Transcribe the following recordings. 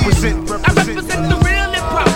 I represent the real hip hop.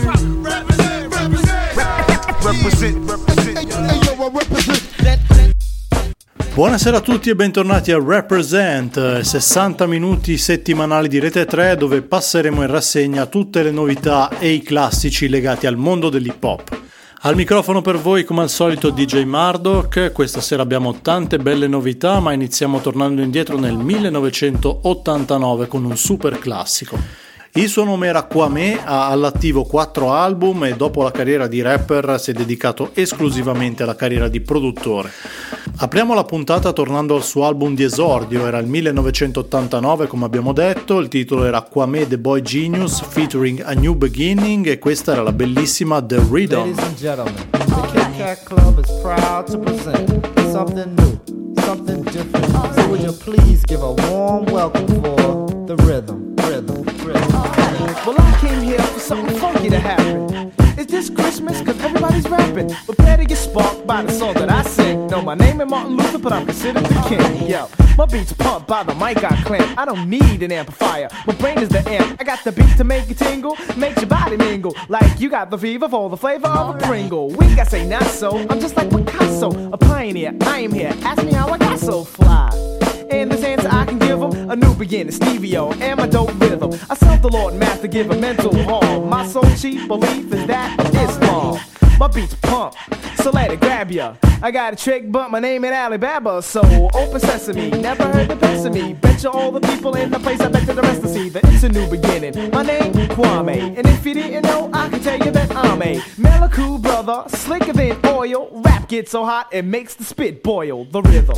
Buonasera a tutti e bentornati a Represent, 60 minuti settimanali di Rete 3 dove passeremo in rassegna tutte le novità e i classici legati al mondo dell'hip hop. Al microfono per voi come al solito DJ Murdoch. Questa sera abbiamo tante belle novità, ma iniziamo tornando indietro nel 1989 con un super classico. Il suo nome era Kwame, ha all'attivo 4 album e dopo la carriera di rapper si è dedicato esclusivamente alla carriera di produttore. Apriamo la puntata tornando al suo album di esordio, era il 1989 come abbiamo detto, il titolo era Kwame The Boy Genius featuring A New Beginning e questa era la bellissima The Rhythm. Ladies and gentlemen, the Kit Kat Club is proud to present something new, something different. So would you please give a warm welcome for The Rhythm. Well, I came here for something funky to happen. Is this Christmas? Cause everybody's rapping. Prepare to get sparked by the song that I sing. No, my name is Martin Luther, but I'm considered the king. Yo, my beats pumped by the mic I clamp. I don't need an amplifier. My brain is the amp. I got the beat to make you tingle, makes your body mingle. Like you got the fever for the flavor of a Pringle. We gotta say not so. I'm just like Picasso, a pioneer. I am here. Ask me how I got so fly. And this answer I can give them a new beginning, Stevie-O, and my dope rhythm. I serve the Lord Master, give a mental harm. My sole chief belief is that of Islam. My beats pump, so let it grab ya. I got a trick, but my name ain't Alibaba. So open sesame, never heard the best of me. Bet you all the people in the place, I bet you the rest to see that it's a new beginning. My name, Kwame, and if you didn't know, I can tell you that I'm a Meliku brother, slicker than oil. Rap gets so hot, it makes the spit boil. The rhythm.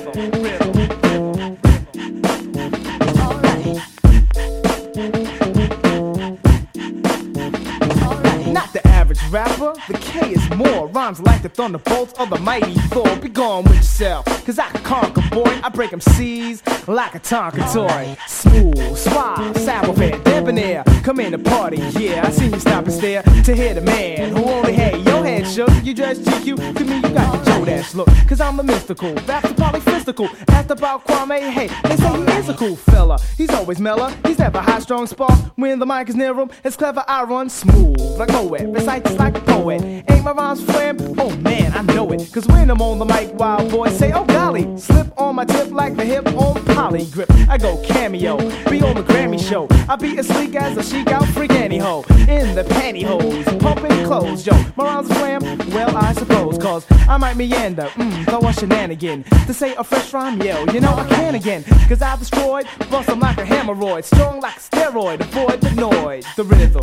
Not the average rapper, the K is more. Rhymes like the thunderbolts of the mighty Thor. Be gone with yourself, cause I can conquer, boy. I break them C's like a Tonka toy. Smooth, suave, savoir-faire, debonair. Come in the party, yeah, I seen you stop and stare to hear the man who only had your head shook. You dress GQ, to me you got the Joe Dash look. Cause I'm a mystical, that's the polyphysical. Asked about Kwame, hey, they say he is a cool fella. He's always mellow, he's never high strong spark. When the mic is near him, it's clever, I run smooth like Moet, recite just like a poet. Ain't my rhymes flam? Oh man, I know it. Cause when I'm on the mic, wild boys say, oh golly, slip on my tip like the hip on poly grip. I go cameo, be on the Grammy show. I be as sleek as a chic out freak anyhow. In the pantyhose, pumping clothes, yo. My rhymes flam? Well, I suppose, cause I might meander, throw a shenanigan. To say a fresh rhyme, yo, you know I can again. Cause I destroyed, bust them like a hemorrhoid. Strong like a steroid, avoid the noise. The rhythm.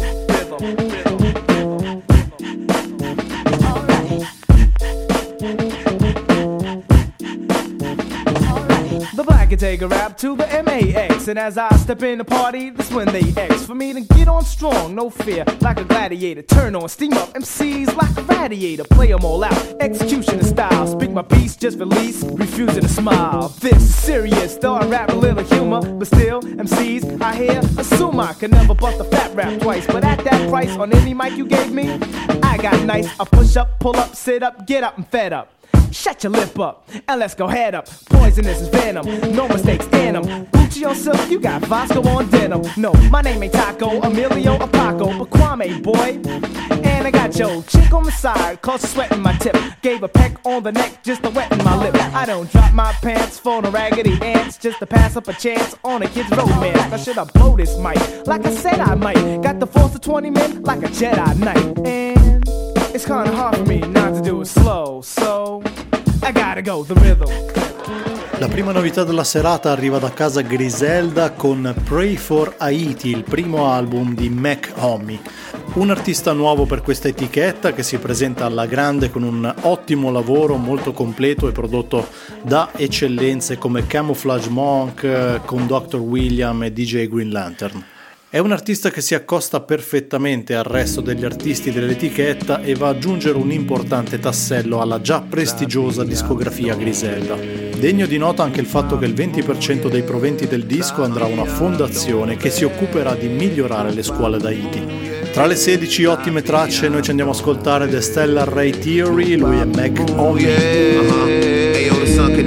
The black can take a rap to the MAX. And as I step in the party, that's when they X. For me to get on strong, no fear, like a gladiator. Turn on, steam up, MCs like a radiator. Play them all out, execution style. Speak my piece, just release, refusing to smile. This is serious, though I rap a little humor. But still, MCs, I hear, assume I can never bust a fat rap twice. But at that price, on any mic you gave me, I got nice. I push up, pull up, sit up, get up, and fed up. Shut your lip up, and let's go head up. Poisonous is venom, no mistakes in them. Gucci on silk, you got Vasco on denim. No, my name ain't Taco, Emilio, or Paco, but Kwame, boy. And I got your chick on the side, cause sweating my tip. Gave a peck on the neck just to wet my lip. I don't drop my pants for the raggedy ants, just to pass up a chance on a kid's romance. I should have blow this mic, like I said I might. Got the force of 20 men, like a Jedi Knight. And it's kinda hard for me not to do it slow, so I gotta go, the rhythm. La prima novità della serata arriva da casa Griselda con Pray for Haiti, il primo album di Mac Homie. Un artista nuovo per questa etichetta che si presenta alla grande con un ottimo lavoro molto completo e prodotto da eccellenze come Camouflage Monk, con Dr. William e DJ Green Lantern. È un artista che si accosta perfettamente al resto degli artisti dell'etichetta e va ad aggiungere un importante tassello alla già prestigiosa discografia Griselda. Degno di nota anche il fatto che il 20% dei proventi del disco andrà a una fondazione che si occuperà di migliorare le scuole d'Haiti. Tra le 16 ottime tracce noi ci andiamo a ascoltare The Stellar Ray Theory, lui è Mac Homie.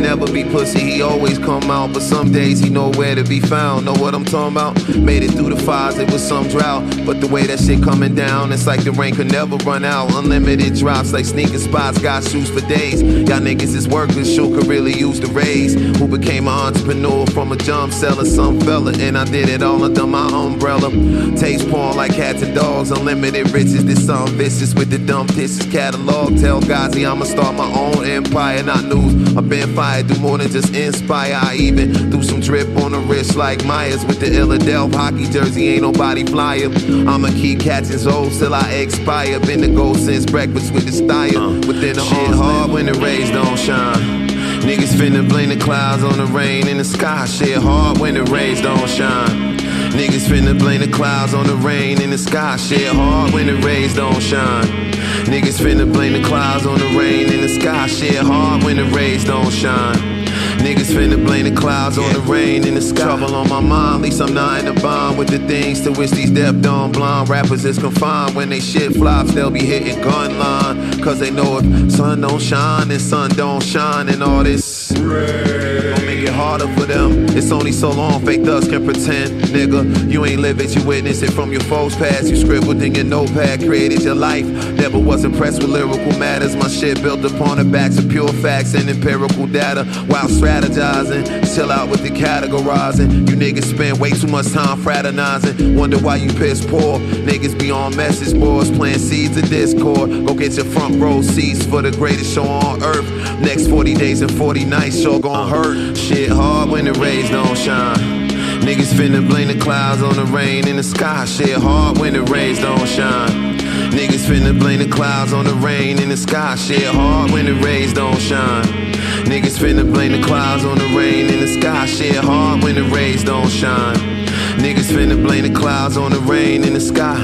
never be pussy, he always come out. But some days he nowhere to be found. Know what I'm talking about? Made it through the fires, it was some drought. But the way that shit coming down, it's like the rain could never run out. Unlimited drops like sneaker spots, got shoes for days. Y'all niggas is workers, shoe could really use the raise. Who became an entrepreneur from a jump seller, some fella, and I did it all under my umbrella. Taste porn like cats and dogs, unlimited riches. This song vicious with the dumb disses catalog. Tell Gazi I'ma start my own empire, not news. I've been fired, do more than just inspire. I even do some drip on the wrist like Myers with the Illadelph hockey jersey. Ain't nobody flyer. I'ma keep catching souls till I expire. Been the gold since breakfast with the style. Within the shit hard when the rays don't shine. Niggas finna blame the clouds on the rain in the sky. Shit hard when the rays don't shine. Niggas finna blame the clouds on the rain in the sky. Shit hard when the rays don't shine. Niggas finna blame the clouds on the rain in the sky. Shit hard when the rays don't shine. Niggas finna blame the clouds on the rain in the sky. Trouble on my mind, at least I'm not in a bond with the things to which these deaf, dumb, blonde rappers is confined. When they shit flops, they'll be hitting gun line. Cause they know if sun don't shine, then sun don't shine. And all this gon' make it harder for them. It's only so long fake thugs can pretend. Nigga, you ain't live it, you witness it from your foes past. You scribbled in your notepad, created your life. Never was impressed with lyrical matters. My shit built upon the backs of pure facts and empirical data. While strategizing, chill out with the categorizing. You niggas spend way too much time fraternizing. Wonder why you piss poor. Niggas be on message boards playing seeds of discord. Go get your front row seats for the greatest show on earth. Next 40 days and 40 nights, sure gon' hurt. Shit hard when the rays don't shine. Niggas finna blame the clouds on the rain in the sky. Shit hard when the rays don't shine. Niggas finna blame the clouds on the rain in the sky. Shit hard when the rays don't shine. Niggas finna blame the clouds on the rain in the sky. Shit hard when the rays don't shine. Niggas finna blame the clouds on the rain in the sky.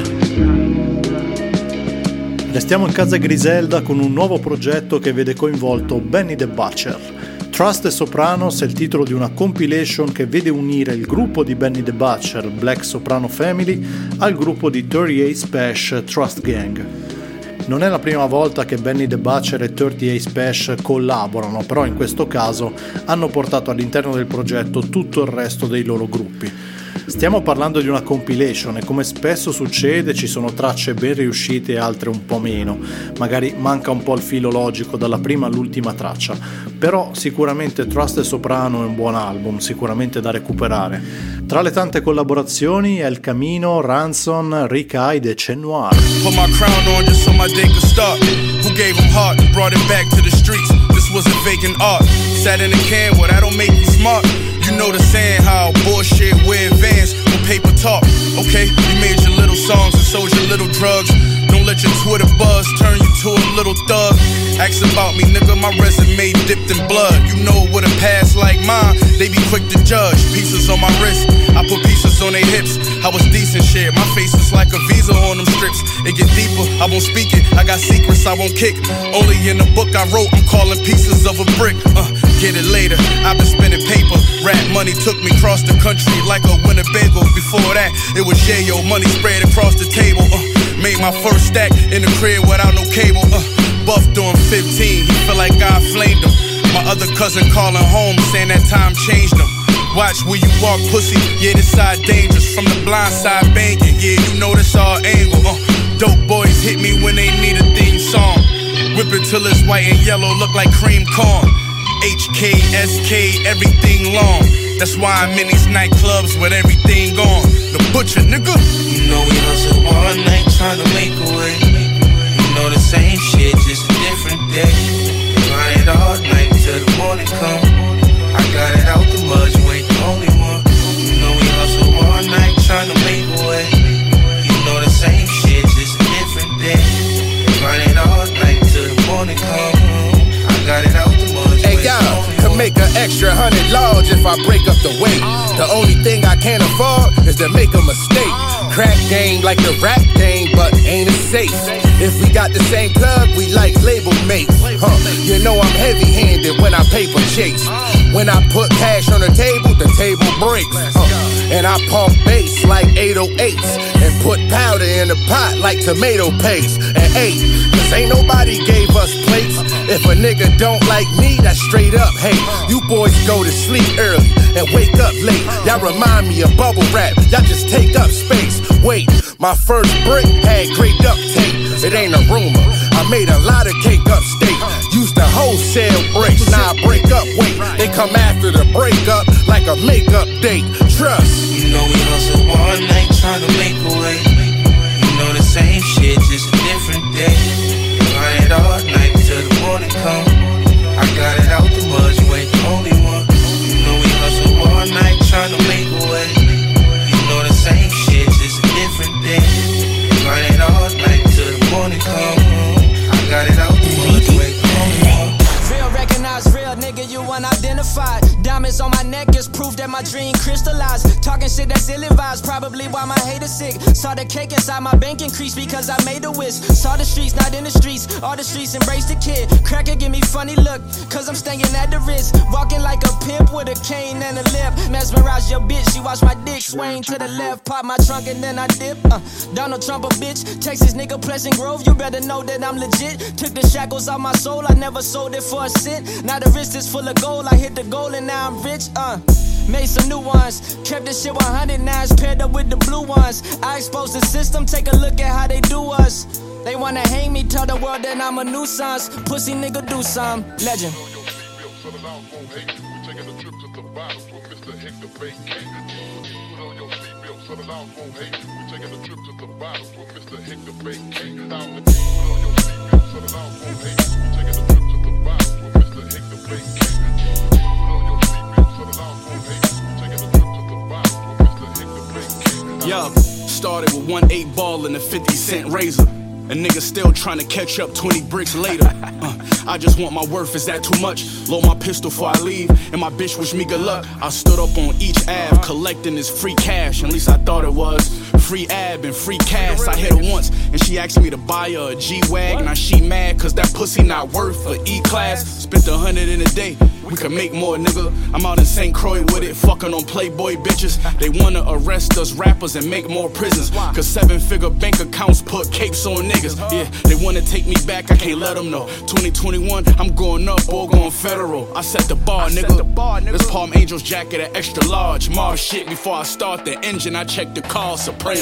Restiamo in casa Griselda con un nuovo progetto che vede coinvolto Benny the Butcher. Trust e Sopranos è il titolo di una compilation che vede unire il gruppo di Benny the Butcher, Black Soprano Family, al gruppo di 38 Special Trust Gang. Non è la prima volta che Benny the Butcher e 38 Special collaborano, però in questo caso hanno portato all'interno del progetto tutto il resto dei loro gruppi. Stiamo parlando di una compilation e come spesso succede ci sono tracce ben riuscite e altre un po' meno, magari manca un po' il filo logico dalla prima all'ultima traccia, però sicuramente Trust e Soprano è un buon album, sicuramente da recuperare. Tra le tante collaborazioni El Camino, Ransom, Rick Hyde e Chet Noir. Put my crown on just so my day could start. Who gave him heart and brought it back to the streets? This wasn't vacant art. Sat in a can, well that don't make me smart. You know the saying how bullshit wear Vans when paper talk. Okay, you made your little songs and sold your little drugs. Don't let your Twitter buzz turn you to a little thug. Ask about me, nigga, my resume dipped in blood. You know with a past like mine, they be quick to judge. Pieces on my wrist, I put pieces on their hips. I was decent shit, my face is like a visa on them strips. It get deeper, I won't speak it. I got secrets I won't kick. Only in the book I wrote, I'm calling pieces of a brick. Get it later, I've been spending paper. Rap money took me across the country like a Winnebago. Before that, it was yayo, money spread across the table. Made my first stack in the crib without no cable. Buff doing 15, he feel like God flamed him. My other cousin calling home, saying that time changed him. Watch where you walk, pussy, yeah, this side dangerous. From the blind side banking, yeah, you know this all angle. Dope boys hit me when they need a theme song. Whip it till it's white and yellow, look like cream corn. HK, SK, everything long. That's why I'm in these nightclubs with everything on. The butcher, nigga. You know we hustle all night trying to make a way. You know the same shit, just a different day. Grind all night till the morning come. I got it out the mud, you ain't the only one. You know we hustle all night trying to make a way. You know the same shit, just a different day. Grind all night till the morning come. I got it out the mud. Hey y'all, could make an extra 100 large if I break up the weight. The only thing I can't afford is to make a mistake. Crack game like the rap game, but ain't it safe? If we got the same plug, we like label mates. You know I'm heavy-handed when I paper chase. When I put cash on the table breaks. And I pump bass like 808s and put powder in the pot like tomato paste. And 'cause ain't nobody gave us plates. If a nigga don't like me, that's straight up hate. You boys go to sleep early and wake up late. Y'all remind me of bubble wrap. Y'all just take up space. Wait, my first brick had great duct tape. It ain't a rumor. I made a lot of cake upstate. Used to wholesale bricks. Now I break up. Wait, they come after the breakup like a makeup date. Trust. You know we hustle all night trying to make a way. You know the same shit, just a different day. Grind all night till the morning come. I got it out the mud, you ain't the only one. You know we hustle all night trying to make a way. You know the same shit, just a different day. Grind all night till the morning come. I got it out the mud, you ain't the only one. Real recognize real, nigga, you unidentified. Diamonds on my neck is proof that my dream crystallized. Talking shit that's ill-advised, probably why my haters sick. Saw the cake inside my bank increase because I made a wish. Saw the streets, not in the streets. All the streets embrace the kid. Cracker give me funny look, cause I'm staying at the wrist. Walking like a pimp with a cane and a lip. Mesmerize your bitch, she watch my dick swing to the left. Pop my trunk and then I dip. Donald Trump a bitch. Texas nigga Pleasant Grove, you better know that I'm legit. Took the shackles off my soul, I never sold it for a cent. Now the wrist is full of gold, I hit the goal and now I'm rich. Made some new ones, kept this shit 100 nines paired up with the blue ones. I exposed the system, take a look at how they do us. They wanna hang me, tell the world that I'm a nuisance. Pussy nigga do some, legend. Yo, started with 1 8-ball and a 50-cent razor. A nigga still trying to catch up 20 bricks later. I just want my worth, is that too much? Load my pistol before I leave, and my bitch wish me good luck. I stood up on each Ave, collecting this free cash, at least I thought it was. Free ab and free cash, I hit her once, and she asked me to buy her a G-Wag. Now she mad, cause that pussy not worth a E-class. Spent 100 in a day, we could make more, nigga. I'm out in St. Croix with it, fucking on Playboy bitches. They wanna arrest us rappers and make more prisons, cause 7-figure bank accounts put capes on niggas. Yeah, they wanna take me back, I can't let them know. 2021, I'm going up or going federal. I set the bar, nigga. This Palm Angels jacket at extra large. Mars shit before I start the engine, I check the car, Sopranos.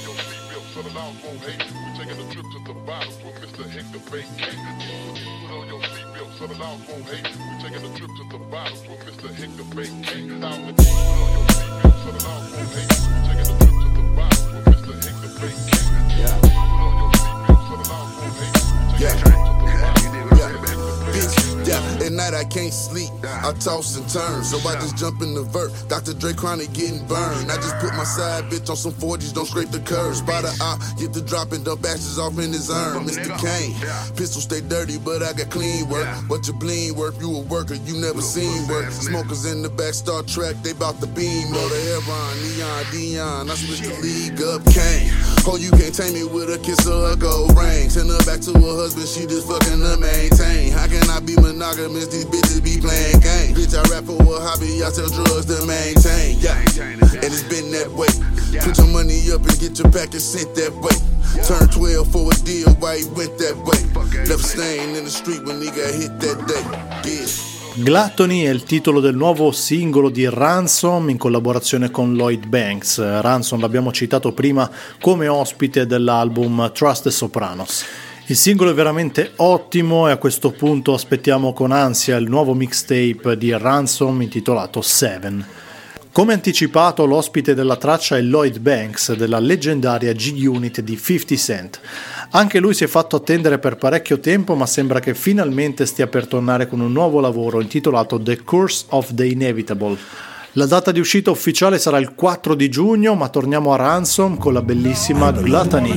At night I can't sleep, I toss and turn, so I just jump in the vert. Dr. Dre chronic getting burned. I just put my side bitch on some 40s, don't scrape the curb. Spot her out, get the drop and dump ashes off in his urn. Mr. Kane, pistol stay dirty, but I got clean work. What you bling work, you a worker, you never seen work. Smokers in the back, Star Trek, they bout the beam. Or the Heron, Neon, Dion, I switched the league up, Kane. Oh, you can't tame me with a kiss or a gold ring. Send her back to her husband, she just fucking to maintain. How can I be monogamous? These bitches be playing games. Bitch, I rap for a hobby, I sell drugs to maintain. Yeah, and it's been that way. Put your money up and get your package sent that way. Turn 12 for a deal, why he went that way. Left stain in the street when he got hit that day. Yeah. Gluttony è il titolo del nuovo singolo di Ransom in collaborazione con Lloyd Banks. Ransom l'abbiamo citato prima come ospite dell'album Trust the Sopranos. Il singolo è veramente ottimo e a questo punto aspettiamo con ansia il nuovo mixtape di Ransom intitolato Seven. Come anticipato, l'ospite della traccia è Lloyd Banks della leggendaria G-Unit di 50 Cent. Anche lui si è fatto attendere per parecchio tempo, ma sembra che finalmente stia per tornare con un nuovo lavoro intitolato The Curse of the Inevitable. La data di uscita ufficiale sarà il 4 di giugno, ma torniamo a Ransom con la bellissima Gluttony.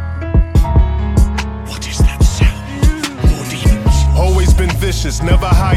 Never hired shooter.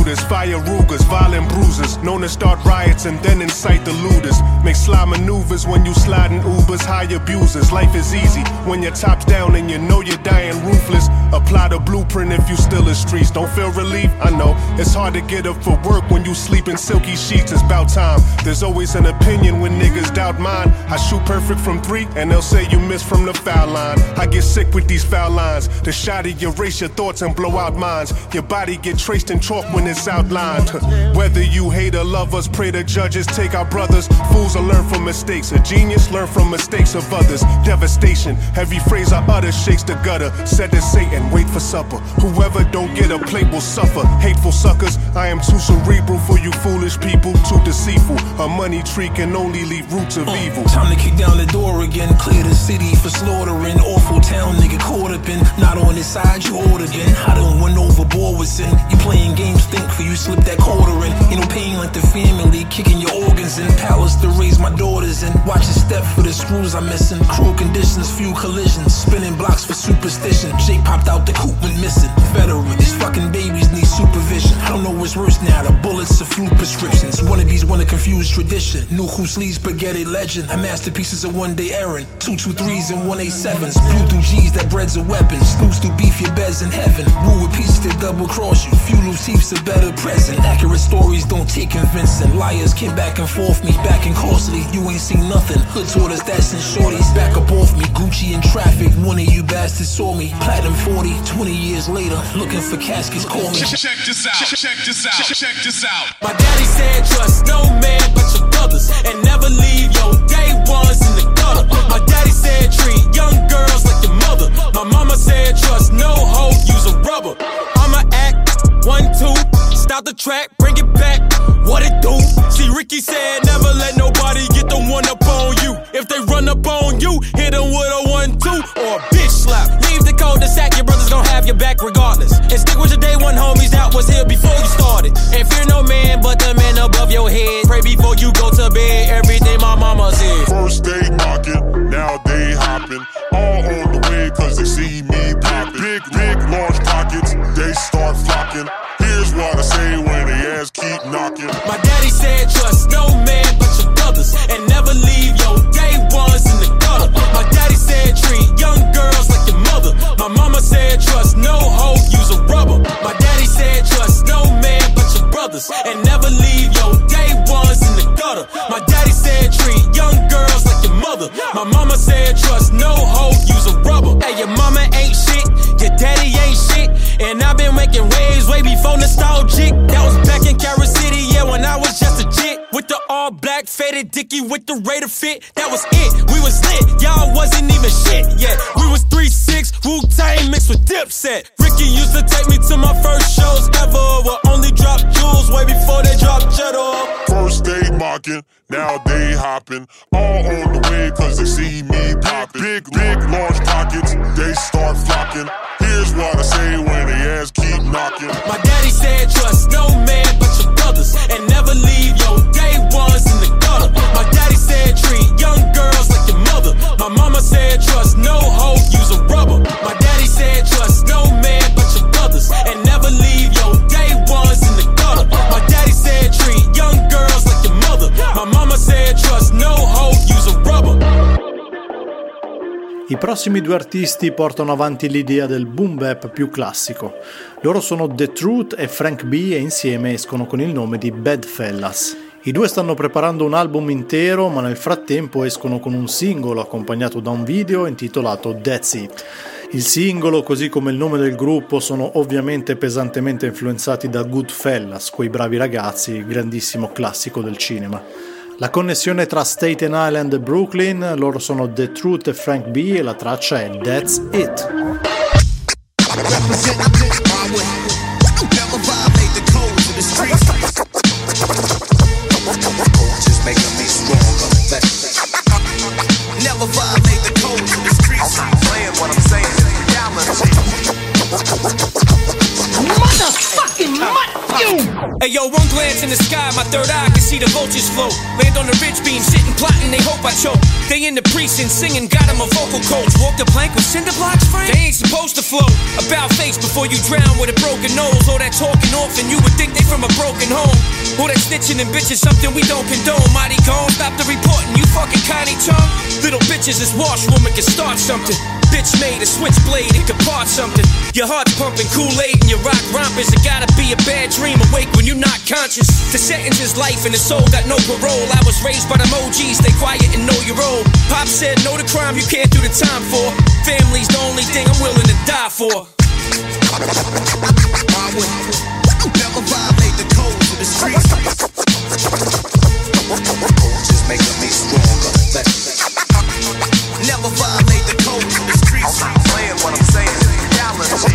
shooters, fire Rugers, violent bruisers, known to start riots and then incite the looters. Make sly maneuvers when you slide in Ubers, high abusers. Life is easy when your top's down and you know you're dying ruthless. Apply the blueprint if you still in streets. Don't feel relief? I know it's hard to get up for work when you sleep in silky sheets. It's about time. There's always an opinion when niggas doubt mine. I shoot perfect from 3 and they'll say you missed from the foul line. I get sick with these foul lines. The shot of erase your thoughts and blow out minds. Your body get traced in chalk when it's outlined. Whether you hate or love us, pray the judges take our brothers. Fools will learn from mistakes. A genius learn from mistakes of others. Devastation, every phrase I utter shakes the gutter. Said to Satan, wait for supper. Whoever don't get a plate will suffer. Hateful suckers, I am too cerebral for you foolish people. Too deceitful, a money tree can only leave roots of evil. Time to kick down the door again, clear the city for slaughtering. Awful town, nigga caught up in. Not on his side, you ordered in. I done went overboard with sin. You playing games, think for you slip that quarter in. Ain't no pain like the family, kicking your organs in. Palace to raise my daughters in. Watch a step for the screws I'm missing. Cruel conditions, few collisions. Spinning blocks for superstition. Jake popped out the coop went missing. Federal, these fucking babies need supervision. I don't know what's worse now, the bullets or flu prescriptions. Wannabes wanna confuse tradition. New Lee's spaghetti legend. A masterpieces of one day errand. 223s and 187s. Blew through G's that bread's a weapon. Snooze through beef, your bed's in heaven. Rule with pieces that double cross you. Few loose heaps a better present. Accurate stories don't take convincing. Liars came back and forth me, back and costly. You ain't seen nothing. Hood taught us that's in shorties. Back up off me, Gucci in traffic. One of you bastards saw me. Platinum 40, 20 years later. Looking for caskets, call me. Check this out, check this out, check this out. My daddy said trust no man but your brothers, and never leave your day ones in the gutter. My daddy said treat young girls like your mother. My mama said trust no hoe, use a rubber. I'ma act 1, 2, stop the track, bring it back. What it do? See, Ricky said never let nobody get the one up on you. If they run up on you, hit them with a 1, 2 or a bitch slap. Leave the cul-de-sac, your brothers gon' have your back regardless. And stick with your day one homies that was here before you started. And fear no man but the man above your head. Pray before you go to bed, everything my mama said. First they knocking, now they hopping. All on the way cause they see me popping. Big, large pockets, they start flocking. Here's what I say when they ass keep knocking. My daddy said trust no man but your brothers, and never leave your day ones in the gutter. My daddy said treat young girls like your mother. My mama said trust no hoe, use a rubber. My daddy said trust no man but your brothers, and never leave your day ones in the gutter. My daddy said treat young girls like your mother. My mama said trust no hoe, use a rubber. Hey, your mama ain't shit, your daddy ain't shit, and I've been making waves way before nostalgic. That was back in Carol City, yeah, when I was just a jit. With the all black faded dicky with the Raider fit, that was it. We was lit, y'all wasn't even shit yet. We was 3-6, Wu-Tang mixed with Dipset. Ricky used to take me to my first shows ever. We'll only drop jewels way before they drop cheddar. First they mocking, now they hopping. All on the way cause they see me popping. Big, large pockets, they start flocking. Here's what I say when they ass keep knocking. My daddy said trust no man but your brothers, and never leave your day ones in the gutter. My daddy said treat young girls like your mother. My mama said trust no hoe, use a rubber. My daddy said trust no man but your brothers, and never leave your day ones in the gutter. My daddy said treat young girls like your mother. My mama said trust no hoe, use a rubber. I prossimi due artisti portano avanti l'idea del boom bap più classico. Loro sono The Truth e Frank B e insieme escono con il nome di Bedfellas. I due stanno preparando un album intero, ma nel frattempo escono con un singolo accompagnato da un video intitolato That's It. Il singolo, così come il nome del gruppo, sono ovviamente pesantemente influenzati da Goodfellas, quei bravi ragazzi, grandissimo classico del cinema. La connessione tra Staten Island e Brooklyn, loro sono The Truth e Frank B e la traccia è That's It. Motherfucking mutt, you! Hey yo, one glance in the sky, my third eye can see the vultures float. Land on the ridge beam, sitting plotting, they hope I choke. They in the precinct singing, got him a vocal coach. Walk the plank with cinder blocks, friend? They ain't supposed to float. About face before you drown with a broken nose. All that talking off and you would think they from a broken home. All that snitching and bitches, something we don't condone. Mighty gone, stop the reporting, you fucking Connie Chung. Little bitches is washwoman can start something. Bitch made a switchblade, it could part something. Your heart's pumping Kool-Aid and your rock rompers. It gotta be a bad dream, awake when you're not conscious. The sentence is life and the soul got no parole. I was raised by them OGs, stay quiet and know your role. Pop said no to crime you can't do the time for. Family's the only thing I'm willing to die for. Never violate the codes of the streets. Just making me stronger. Never violate the codes of the streets. I'm playing what I'm saying is reality.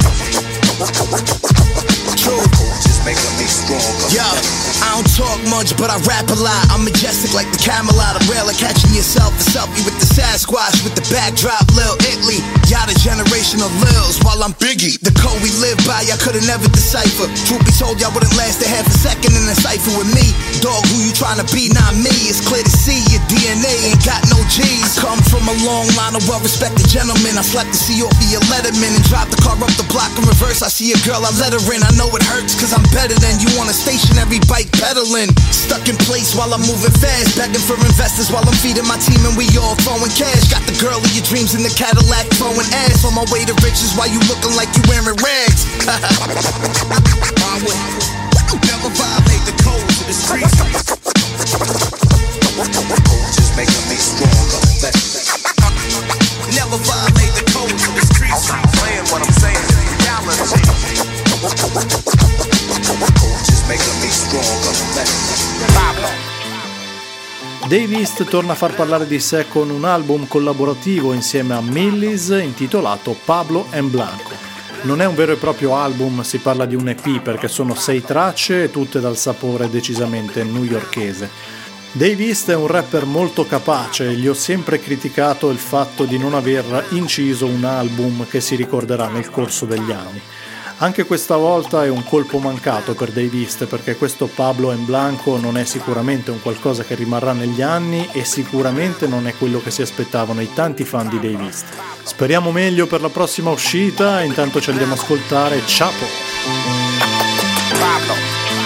True. Just making me stronger. Yo, I don't talk much, but I rap a lot. I'm majestic like the Camelot. I'm railing, catching yourself a selfie with the Sasquatch, with the backdrop, Lil Italy. Y'all the generation of Lils, while I'm Biggie. The code we live by, y'all could've never decipher. Truth be told, y'all wouldn't last a half a second in a cipher with me. Dog, who you tryna be, not me. It's clear to see your DNA ain't got no G's. Come from a long line of well-respected gentlemen. I slept to see off of your Letterman and drive the car up the block in reverse. I see a girl, I let her in. I know it hurts, cause I'm better than you on a stationary bike pedaling. Stuck in place while I'm moving fast, begging for investors while I'm feeding my team and we all throwing cash. Got the girl of your dreams in the Cadillac throwing ass. On my way to riches while you looking like you wearing rags. Never violate the codes of the streets. Just making me stronger. Never violate the codes of the streets. I'm playing what I'm saying is reality. Just making me stronger. Pablo. Dave East torna a far parlare di sé con un album collaborativo insieme a Millis intitolato Pablo and Blanco. Non è un vero e proprio album, si parla di un EP perché sono 6 tracce, tutte dal sapore decisamente newyorkese. Dave East è un rapper molto capace, gli ho sempre criticato il fatto di non aver inciso un album che si ricorderà nel corso degli anni. Anche questa volta è un colpo mancato per Dave East perché questo Pablo and Blanco non è sicuramente un qualcosa che rimarrà negli anni e sicuramente non è quello che si aspettavano i tanti fan di Dave East. Speriamo meglio per la prossima uscita, intanto ci andiamo a ascoltare Chapo. Pablo.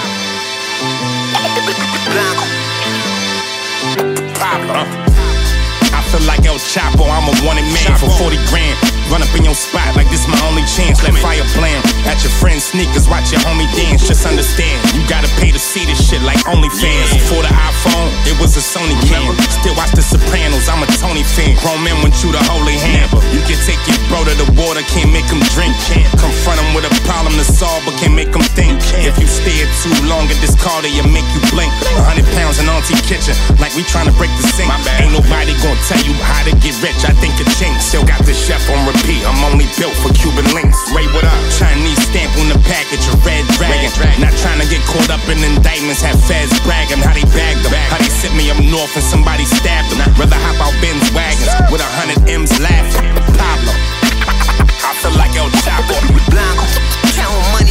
Pablo. I feel like El Chapo, I'm a wanted man for 40 grand. Run up in your spot like this my only chance. Let fire blam at your friend's sneakers, watch your homie dance. Just understand, you gotta pay to see this shit like OnlyFans. Before the iPhone, it was a Sony cam. Still watch The Sopranos, I'm a Tony fan. Grown men want you to hold a hand. You can take your bro to the water, can't make him drink. Confront him with a problem to solve, but can't make him think. If you stare too long at this car, they'll make you blink. 100 pounds in auntie kitchen, like we tryna break the sink. Ain't nobody gonna tell you how to get rich, I think a chink. Still got the chef on repeat, I'm only built for Cuban links. Ray, what up? Chinese stamp on the package, a red dragon. Not trying to get caught up in indictments, have feds bragging how they bagged them. How they sent me up north and somebody stabbed them. Rather hop out Benz wagons with 100 M's laughing. Pablo, I feel like El Chapo. Blanco, counting money.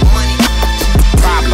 Pablo,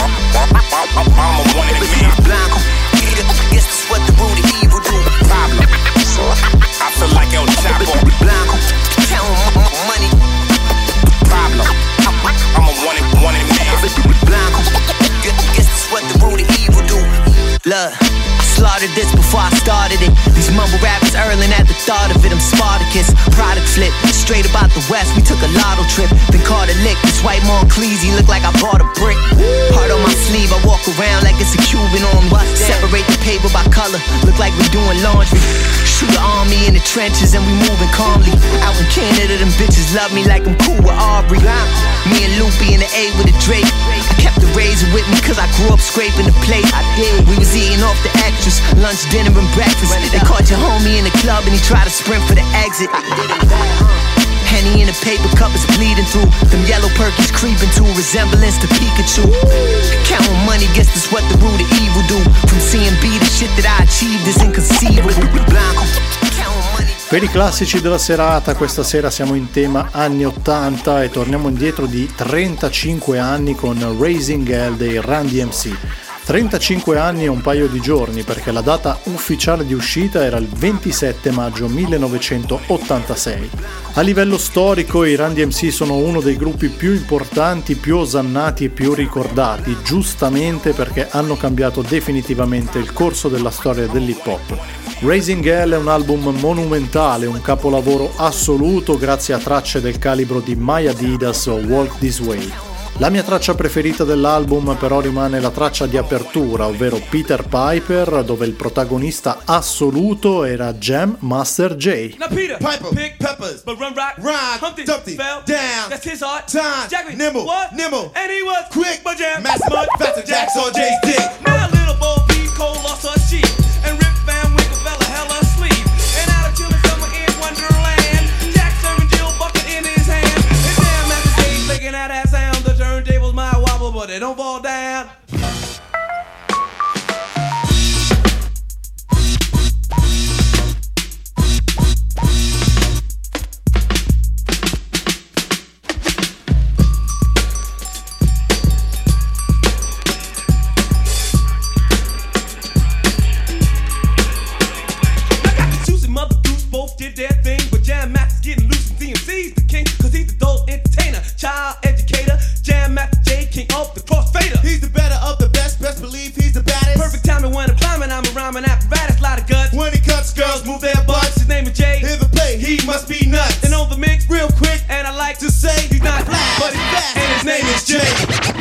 I'm a wanted man. Blanco, guess that's what the root of evil do. Pablo, I feel like El Chapo. Blanco, counting money. Pablo, I'm a wanted man. Blanco, guess that's what the root of evil do. Look, I slaughtered this before I started it. These mumble rappers earling at the thought of it. I'm Spartacus, product flip, straight about the west. We took a lotto trip, then caught a lick. This white Moncleese, look like I bought a brick. Heart on my sleeve, I walk around like it's a Cuban on me. Separate the paper by color, look like we doing laundry. Shoot the army in the trenches and we moving calmly. Out in Canada, them bitches love me like I'm cool with Aubrey. Me and Loopy in the A with a Drake. I kept the razor with me cause I grew up scraping the plate. We was eating off the extras, lunch, dinner, and breakfast. They caught your homie in the club and he tried to sprint for the exit. Henny in a paper cup is bleeding through. Them yellow perkies creeping to resemblance to Pikachu. Counting money, guess that's what the root of evil do. From CMB, the shit that I achieved is inconceivable. Blanco. Per i classici della serata, questa sera siamo in tema anni 80 e torniamo indietro di 35 anni con Raising Hell dei Run DMC. 35 anni e un paio di giorni, perché la data ufficiale di uscita era il 27 maggio 1986. A livello storico i Run DMC sono uno dei gruppi più importanti, più osannati e più ricordati, giustamente perché hanno cambiato definitivamente il corso della storia dell'hip hop. Raising Hell è un album monumentale, un capolavoro assoluto grazie a tracce del calibro di My Adidas o Walk This Way. La mia traccia preferita dell'album però rimane la traccia di apertura, ovvero Peter Piper, dove il protagonista assoluto era Jam Master Jay. Now Peter Piper pick peppers, but run rock, Humpty fell down. That's his heart. Time, Jackie, nimble, and he was quick, but Jam Master Mud, faster Jack saw Jay's dick. Now little Bo Peep Cole lost her sheep, and Rip Van Winkle fell a hell asleep. And out of chillin' summer in Wonderland, Jack serving Jill bucket in his hand, and Jam Master Jay making that sound. The turntables might wobble, but they don't fall down. Did their thing, but Jam Master's getting loose and DMC's the king, cause he's the adult entertainer, child educator, Jam Master J, king of the crossfader. He's the better of the best, best believe he's the baddest. Perfect timing when I'm climbing, I'm a rhyming apparatus, lot of guts. When he cuts, girls move their butts. His name is Jay, hear the play, he must be nuts. And on the mix, real quick, and I like to say, he's not flat, but he's fast, and his name is Jay.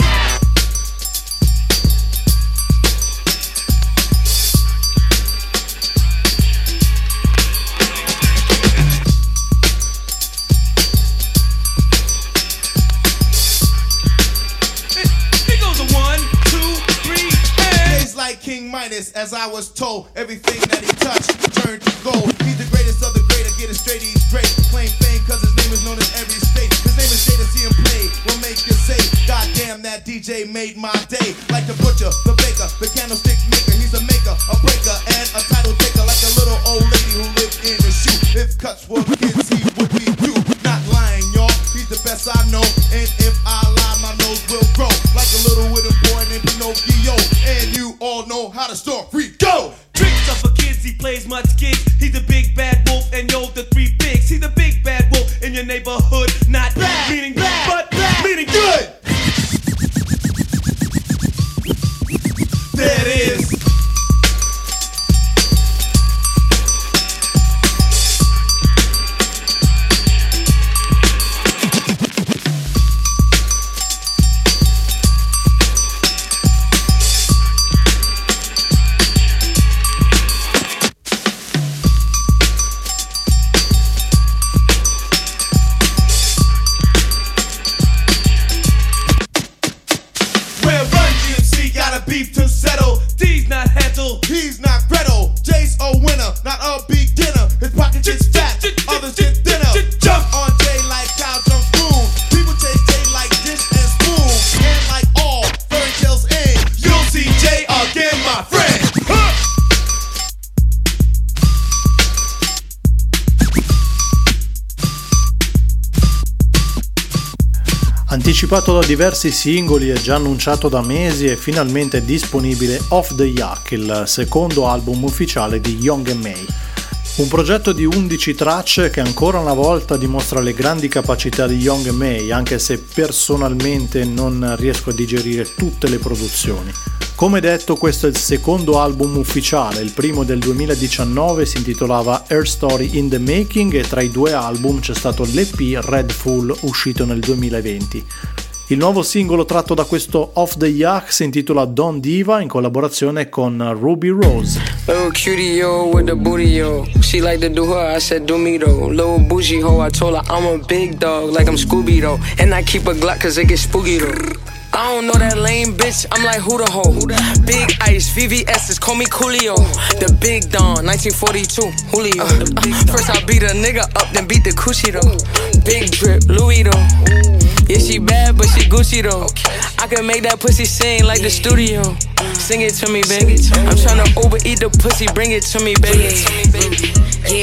King Midas, as I was told, everything that he touched turned to gold. He's the greatest of the great, I get it straight, he's great. Claim fame cause his name is known in every state. His name is Jay, to see him play will make you say, God damn, that DJ made my day. Like the butcher, the baker, the candlestick maker. He's a maker, a breaker, and a title taker. Like a little old lady who lived in the shoe. If cuts were kids, he would be you. Not lying, y'all, he's the best I know. And if I lie, my nose will grow. Like a little wooden boy named Pinocchio. And you all know how to store free. Go! Tricks up for kids, he plays much gigs. He's the big bad wolf, and yo, the three bigs. He's the big bad wolf in your neighborhood. Not bad, meaning bad, but bad, meaning good. There it is. Beef to settle, D's not handled, he's not Gretel. Jay's a winner, not a beginner. His pocket gets fat, others get thinner. Jump on Jay like cow jump spoon. People chase Jay like dish and spoon. And like all fairy tales end, you'll see Jay again, my friend. Anticipato da diversi singoli e già annunciato da mesi, è finalmente disponibile Off the Yak, il secondo album ufficiale di Young M.A. Un progetto di 11 tracce che ancora una volta dimostra le grandi capacità di Young M.A., anche se personalmente non riesco a digerire tutte le produzioni. Come detto, questo è il secondo album ufficiale, il primo del 2019 si intitolava Her Story in the Making e tra i due album c'è stato l'EP Red Full uscito nel 2020. Il nuovo singolo tratto da questo Off the Yak si intitola Don Diva in collaborazione con Ruby Rose. Little cutie yo with the booty yo, she like to do her, I said do me though. Little bougie hoe, I told her I'm a big dog like I'm Scooby though, and I keep a Glock cause it gets spooky though. I don't know that lame bitch, I'm like who the hoe? Big Ice, VVS's, call me Coolio. The Big Don, 1942, Julio. First I beat a nigga up, then beat the coochie though. Big drip, Louis though. Yeah, she bad, but she Gucci though. I can make that pussy sing like the studio. Sing it to me, baby. I'm tryna overeat the pussy, bring it to me, baby. Yeah,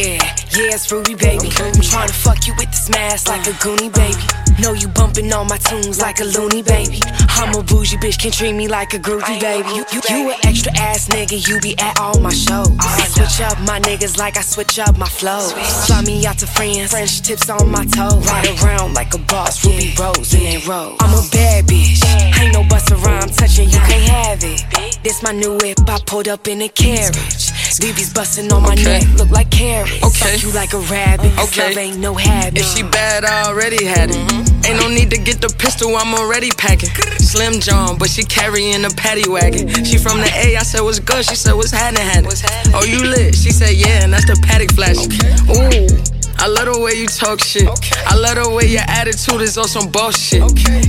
Yeah, it's Ruby, baby. I'm tryna fuck you with this mask like a Goonie, baby. Know you bumping on my tunes like a loony, baby. I'm a bougie bitch, can treat me like a groupie, baby. You an extra ass nigga, you be at all my shows. I switch up my niggas like I switch up my flows. Fly me out to friends, French tips on my toes. Ride around like a boss, Ruby Rose in that road. I'm a bad bitch, ain't no bust around touching, you can't have it. This my new whip, I pulled up in a carriage. BB's bustin' on my neck, look like carrots. Fuck you like a rabbit, love ain't no habit. If she bad, I already had it. Ain't no need to get the pistol, I'm already packing. Slim John, but she carrying a paddy wagon. She from the A, I said what's good, she said what's happening. Oh, you lit? She said yeah, and that's the paddock flashing. Ooh, I love the way you talk shit. I love the way your attitude is on some boss shit.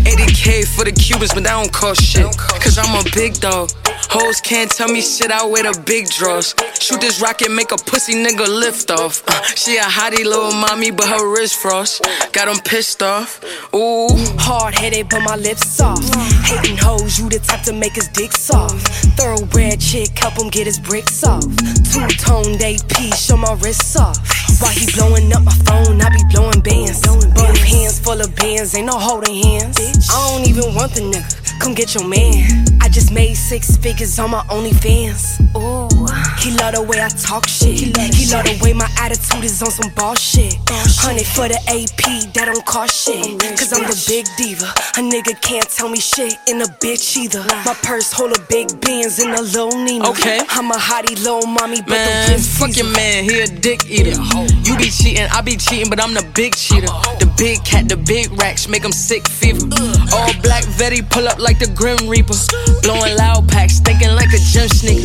80K for the Cubans, but that don't cost shit. Cause I'm a big dog. Hoes can't tell me shit, I wear the big draws. Shoot this rocket, make a pussy nigga lift off. She a hottie little mommy, but her wrist frost got him pissed off. Ooh, hard-headed, but my lips soft. Hating hoes, you the type to make his dick soft. Thoroughbred chick, help him get his bricks off. Two-toned AP, show my wrists off. While he blowing up my phone, I be blowing bands. Both hands full of bands, ain't no holding hands. I don't even want the nigga, come get your man. I just made 6 figures on my OnlyFans. Ooh, he love the way I talk shit. He love the way my attitude is on some bullshit. 100 for the AP, that don't cost shit. Cause I'm the big diva. A nigga can't tell me shit in a bitch either. My purse hold a big Benz in a little Nina. I'm a hottie little mommy, but man, fuck your man, he a dick eater. You be cheating, I be cheating, but I'm the big cheater. The big cat, the big racks, make him sick fever. All black Vetti, pull up like the Grim Reaper. Blowing loud packs, thinking like a gym sneaker.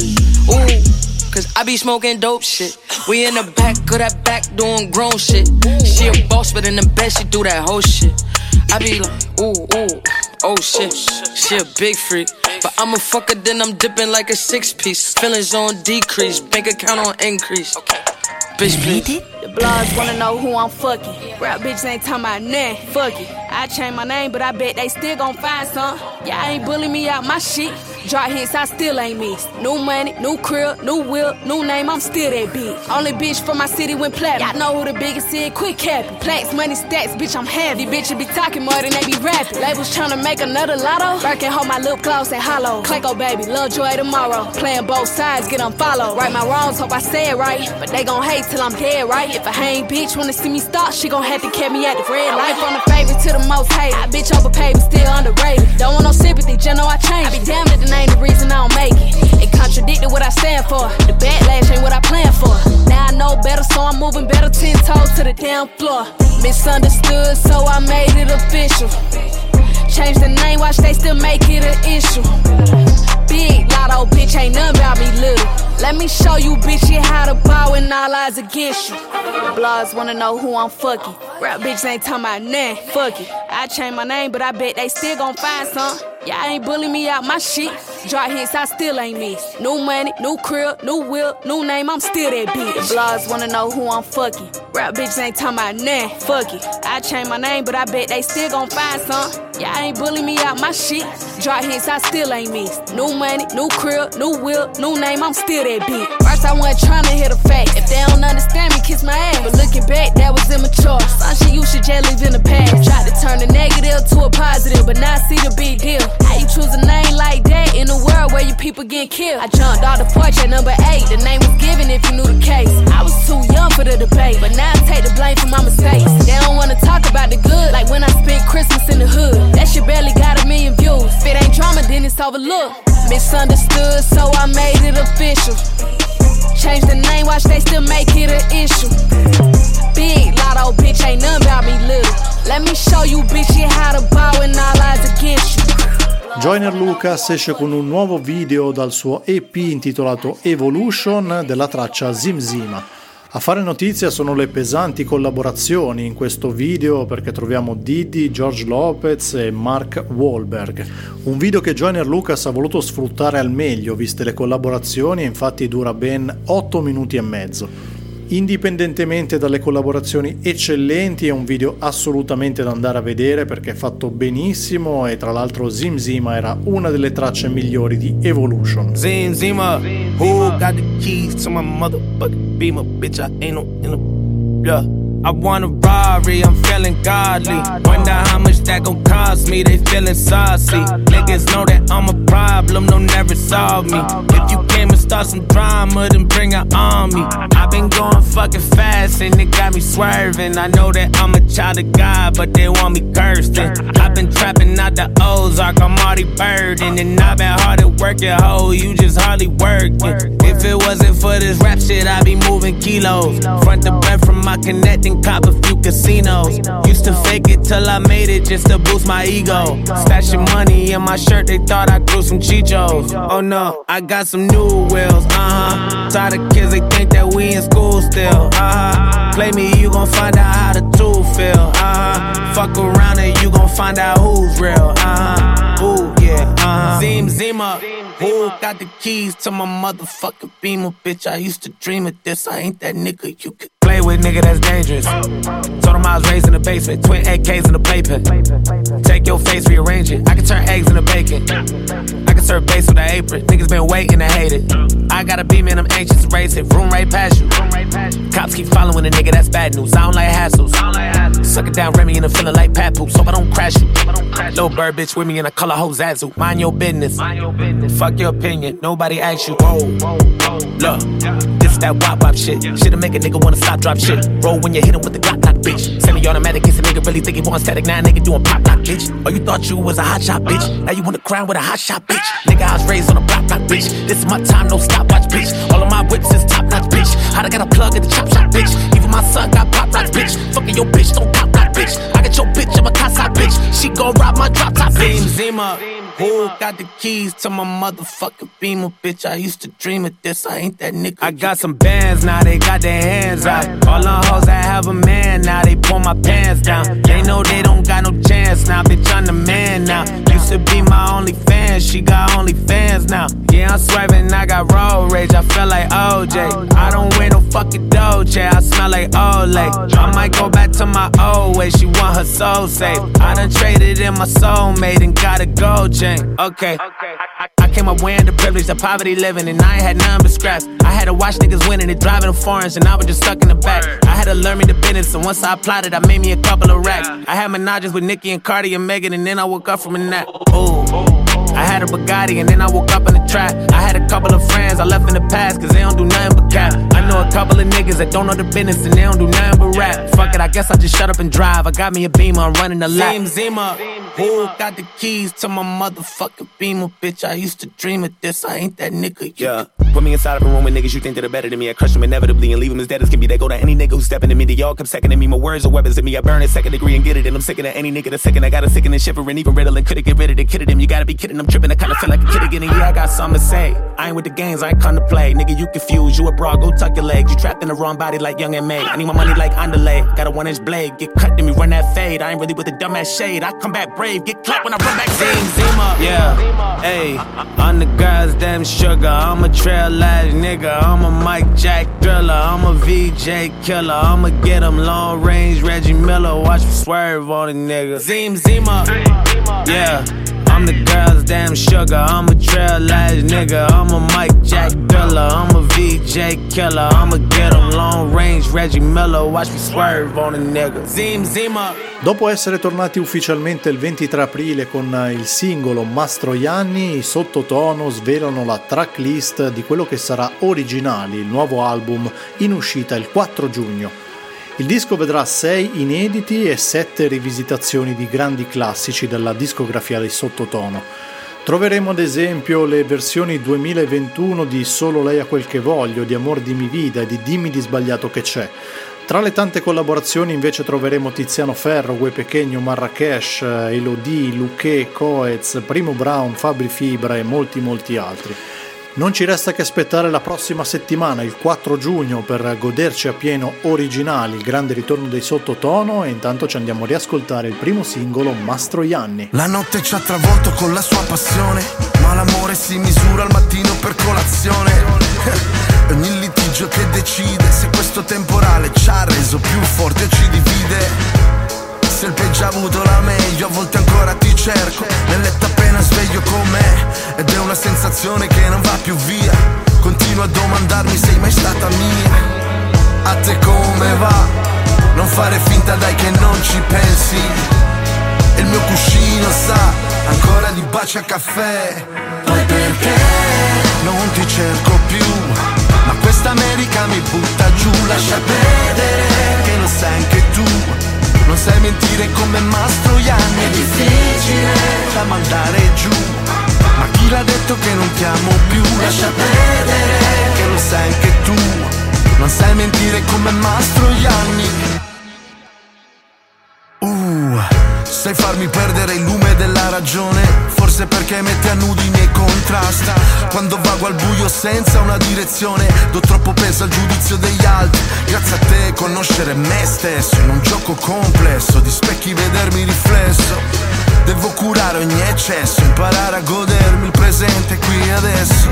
Ooh, cause I be smoking dope shit. We in the back of that back doing grown shit. She a boss, but in the bed she do that whole shit. I be like, ooh, oh shit. She a big freak, but I'm a fucker, then I'm dipping like a 6-piece. Feelings on decrease, bank account on increase. Bitch, please. The blogs wanna know who I'm fucking. Rap bitches ain't talking about nothing. Fuck it. I changed my name, but I bet they still gon' find some. Y'all ain't bully me out my shit. Drop hits, I still ain't missed. New money, new crib, new whip, new name, I'm still that bitch. Only bitch from my city went platinum. Y'all know who the biggest is, quit capping. Plaques, money, stacks, bitch, I'm heavy. Bitches be talking more than they be rapping. Labels tryna make another lotto. Birkin hold my lip gloss and hollow. Clanko baby, love joy tomorrow. Playing both sides, get unfollowed. Right my wrongs, hope I say it right. But they gon' hate till I'm dead, right? If a hang bitch wanna see me start, she gon' have to catch me at the red light. From the favorite to the most hated. I bitch overpaid, but still underrated. Don't want no sympathy, just know I changed. I be damned if the name the reason I don't make it. It contradicted what I stand for. The backlash ain't what I plan for. Now I know better, so I'm moving better. 10 toes to the damn floor. Misunderstood, so I made it official. Change the name, watch they still make it an issue. Big lotto, bitch, ain't nothing about me little. Let me show you, bitch, how to bow when all eyes against you. Blogs wanna know who I'm fucking. Rap bitches ain't talking about nothing. Fuck it. I changed my name, but I bet they still gon' find some. Y'all ain't bully me out my shit. Drop hits, I still ain't missed. New money, new crib, new whip, new name, I'm still that bitch. Blogs wanna know who I'm fucking. Rap bitches ain't talking about nothing. Fuck it. I changed my name, but I bet they still gon' find some. Y'all ain't bully me out my shit. Drop hits, I still ain't missed. New money, new crib, new whip, new name, I'm still that bitch. First I wasn't tryna hit a fact. If they don't understand me, kiss my ass. But looking back, that was immature. Some shit you should just leave in the past. Tried to turn the negative to a positive, but now I see the big deal. How you choose a name like that in a world where your people getting killed? I jumped off the porch at number 8. The name was given if you knew the case. I was too young for the debate, but now I take the blame for my mistakes. They don't wanna talk about the good, like when I spent Christmas in the hood. That shit barely got 1 million views. If it ain't drama, then it's overlooked. Misunderstood, so I made it official. Change the name, watch they still make it an issue. Big lotto, bitch, ain't nothing about me little. Let me show you, bitch, how to bow when all eyes against you. Joyner Lucas esce con un nuovo video dal suo EP intitolato Evolution della traccia Zim Zima. A fare notizia sono le pesanti collaborazioni in questo video, perché troviamo Diddy, George Lopez e Mark Wahlberg. Un video che Joyner Lucas ha voluto sfruttare al meglio viste le collaborazioni, e infatti dura ben 8 minuti e mezzo. Indipendentemente dalle collaborazioni eccellenti, è un video assolutamente da andare a vedere perché è fatto benissimo, e tra l'altro Zim Zima era una delle tracce migliori di Evolution. Zim Zima, who got the keys to my motherfucking Beamer, bitch, I ain't no in a Yeah. I want a Rari, I'm feeling godly. Wonder how much that gon' cost me, they feeling saucy. Niggas know that I'm a problem, they'll never solve me. If you came and start some drama, then bring an army. I've been going fucking fast and it got me swerving. I know that I'm a child of God, but they want me cursed. I've been trapping out the Ozark, I'm already burdened. And I've been hard at work at hoe, you just hardly working. If it wasn't for this rap shit, I'd be moving kilos. Front to back from my connecting, cop a few casinos. Used to fake it till I made it just to boost my ego. Stashing money in my shirt, they thought I grew some chichos. Oh no, I got some new wheels, Tired of kids, they think that we in school still, Play me, you gon' find out how the two feel, Fuck around and you gon' find out who's real, Ooh, yeah, Zima. Who got the keys to my motherfucking Beamer? Bitch, I used to dream of this. I ain't that nigga you could play with, nigga, that's dangerous. Told him I was raised in the basement, twin AKs in the playpen. Take your face, rearrange it. I can turn eggs into bacon. I can serve base with an apron. Niggas been waiting to hate it. I got a beam and I'm anxious to race it. Room right past you. Cops keep following a nigga, that's bad news. I don't like hassles. Suck it down, Remy, and I'm feeling like Papoose. Hope I don't crash you. Little bird bitch with me and I call her hoe Zazu. Mind your business. Fuck your opinion, nobody asks you. Whoa, look, this that wop shit. Shit'll make a nigga wanna stop, drop shit. Roll when you hit him with the Glock, bitch. Semi-automatic, case a nigga really think he want static. Now nigga doing pop, bitch. Oh, you thought you was a hot shot, bitch. Now you wanna crown with a hot shot, bitch. Nigga, I was raised on a block, bitch. This is my time, no stopwatch, bitch. All of my whips is top notch, bitch. I got a plug at the chop shop, bitch. Even my son got pop rocks, bitch. Fucking your bitch, don't pop lock, bitch. I got your bitch, I'm a casa, bitch. She gon' rob my drop top, bitch. Zima. Who got the keys to my motherfucking Beamer? Bitch, I used to dream of this. I ain't that nigga. I got some bands now, they got their hands out. All the hoes that have a man now, they pull my pants down. They know they don't got no chance now, bitch, I'm the man now. Used to be my only fan, she got only fans now. Yeah, I'm swerving, I got road rage, I feel like OJ. I don't wear no fucking Dolce, I smell like Olay. I might go back to my old way, she want her soul safe. I done traded in my soulmate and got a gold chain. Okay. I came up wearing the privilege of poverty living, and I ain't had nothing but scraps. I had to watch niggas winning and driving them foreigns, and I was just stuck in the back. I had to learn me the business, and once I applied it, I made me a couple of racks. I had menages with Nicki and Cardi and Megan, and then I woke up from a nap. Ooh. I had a Bugatti and then I woke up in the trap. I had a couple of friends I left in the past cause they don't do nothing but cap. I know a couple of niggas that don't know the business and they don't do nothing but rap. Fuck it, I guess I just shut up and drive. I got me a Beamer, I'm running the lap. Zima, who got the keys to my motherfucking Beamer? Bitch, I used to dream of this, I ain't that nigga. Yeah, put me inside of a room with niggas you think that are better than me. I crush them inevitably and leave them as dead as can be. They go to any nigga who's stepping in me. They all come second to me. My words are weapons in me. I burn a second degree and get it. And I'm sick of any nigga the second I got a sick and shivering. Even Ritalin couldn't get rid of the kid of them. You gotta be kidding, I'm tripping. I kinda feel like a kid again. And yeah, I got something to say. I ain't with the games, I ain't come to play. Nigga, you confused, you a broad, go tuck your legs. You trapped in the wrong body like Young and May. I need my money like underlay. Got a 1-inch blade, get cut, then me run that fade. I ain't really with the dumbass shade. I come back brave, get clapped when I run back Zima. Yeah, hey, I'm the girl's damn sugar. I'm a trail ass nigga. I'm a Mike Jack thriller. I'm a VJ killer. I'ma get him long range Reggie Miller. Watch me swerve on a nigga. Zima. Yeah. I'm the girl's damn sugar. I'm a trail ass nigga. I'm a Mike Jack thriller. I'm a VJ killer. I'ma get him long range Reggie Miller. Watch me swerve on a nigga. Zima. Dopo essere tornati ufficialmente il 23 aprile con il singolo Mastroianni, i Sottotono svelano la tracklist di quello che sarà Originali, il nuovo album in uscita il 4 giugno. Il disco vedrà 6 inediti e 7 rivisitazioni di grandi classici della discografia dei Sottotono. Troveremo ad esempio le versioni 2021 di Solo lei ha quel che voglio, di Amor di mi vida e di Dimmi di sbagliato che c'è. Tra le tante collaborazioni invece troveremo Tiziano Ferro, Gue Pequeño, Marrakesh, Elodie, Luque, Coez, Primo Brown, Fabri Fibra e molti altri. Non ci resta che aspettare la prossima settimana, il 4 giugno, per goderci appieno Originali, il grande ritorno dei Sottotono, e intanto ci andiamo a riascoltare il primo singolo, Mastroianni. La notte ci ha travolto con la sua passione, ma l'amore si misura al mattino per colazione. Ogni litigio che decide se questo temporale ci ha reso più forti o ci divide. Se il peggio ha avuto la meglio, a volte ancora ti cerco nel letto appena sveglio con me, ed è una sensazione che non va più via. Continuo a domandarmi sei mai stata mia. A te come va? non fare finta dai che non ci pensi. Il mio cuscino sa ancora di baci a caffè. Poi perché non ti cerco più, ma questa America mi butta giù. Lascia perdere che lo sai anche tu, non sai mentire come Mastro Ianni. È difficile da mandare giù, ma chi l'ha detto che non ti amo più? Lascia perdere che lo sai anche tu, non sai mentire come Mastro Ianni. Sai farmi perdere il lume della ragione, forse perché mette a nudi i miei contrasti. Quando vago al buio senza una direzione, do troppo peso al giudizio degli altri. Grazie a te conoscere me stesso in un gioco complesso di specchi vedermi riflesso. Devo curare ogni eccesso, imparare a godermi il presente qui e adesso.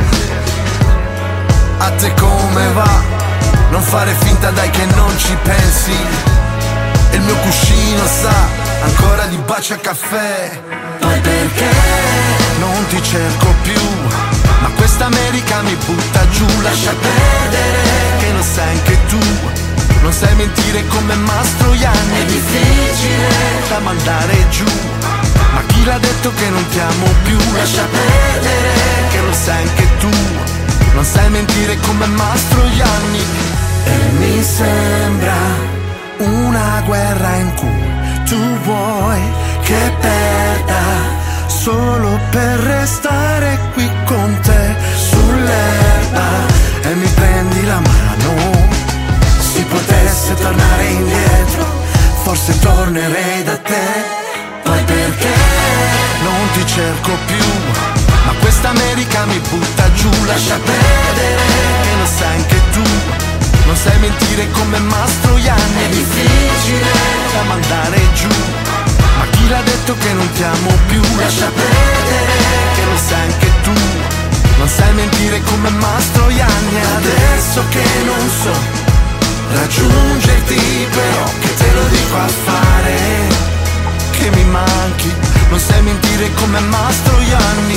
A te come va? Non fare finta dai che non ci pensi. Il mio cuscino sa ancora di baci a caffè. Poi perché non ti cerco più, ma questa America mi butta giù. Lascia perdere che lo sai anche tu, non sai mentire come Mastro Ianni. È difficile da mandare giù, ma chi l'ha detto che non ti amo più? Lascia perdere che lo sai anche tu, non sai mentire come Mastro Ianni. E mi sembra una guerra in cui tu vuoi che perda solo per restare qui con te sull'erba e mi prendi la mano. Si potesse tornare indietro, forse tornerei da te. Poi perché non ti cerco più, ma questa America mi butta giù. Lascia perdere che lo sai anche tu, non sai mentire come Mastro Ianni. È difficile da mandare giù, ma chi l'ha detto che non ti amo più? Lascia perdere che lo sai anche tu, non sai mentire come Mastro Ianni. Adesso che non so raggiungerti, però che te lo dico a fare, che mi manchi, non sai mentire come Mastro Ianni.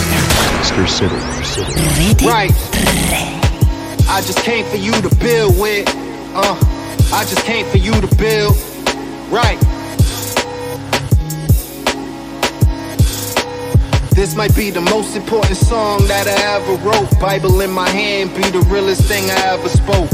Right. I just came for you to build with. I just came for you to build. Right. This might be the most important song that I ever wrote. Bible in my hand, be the realest thing I ever spoke.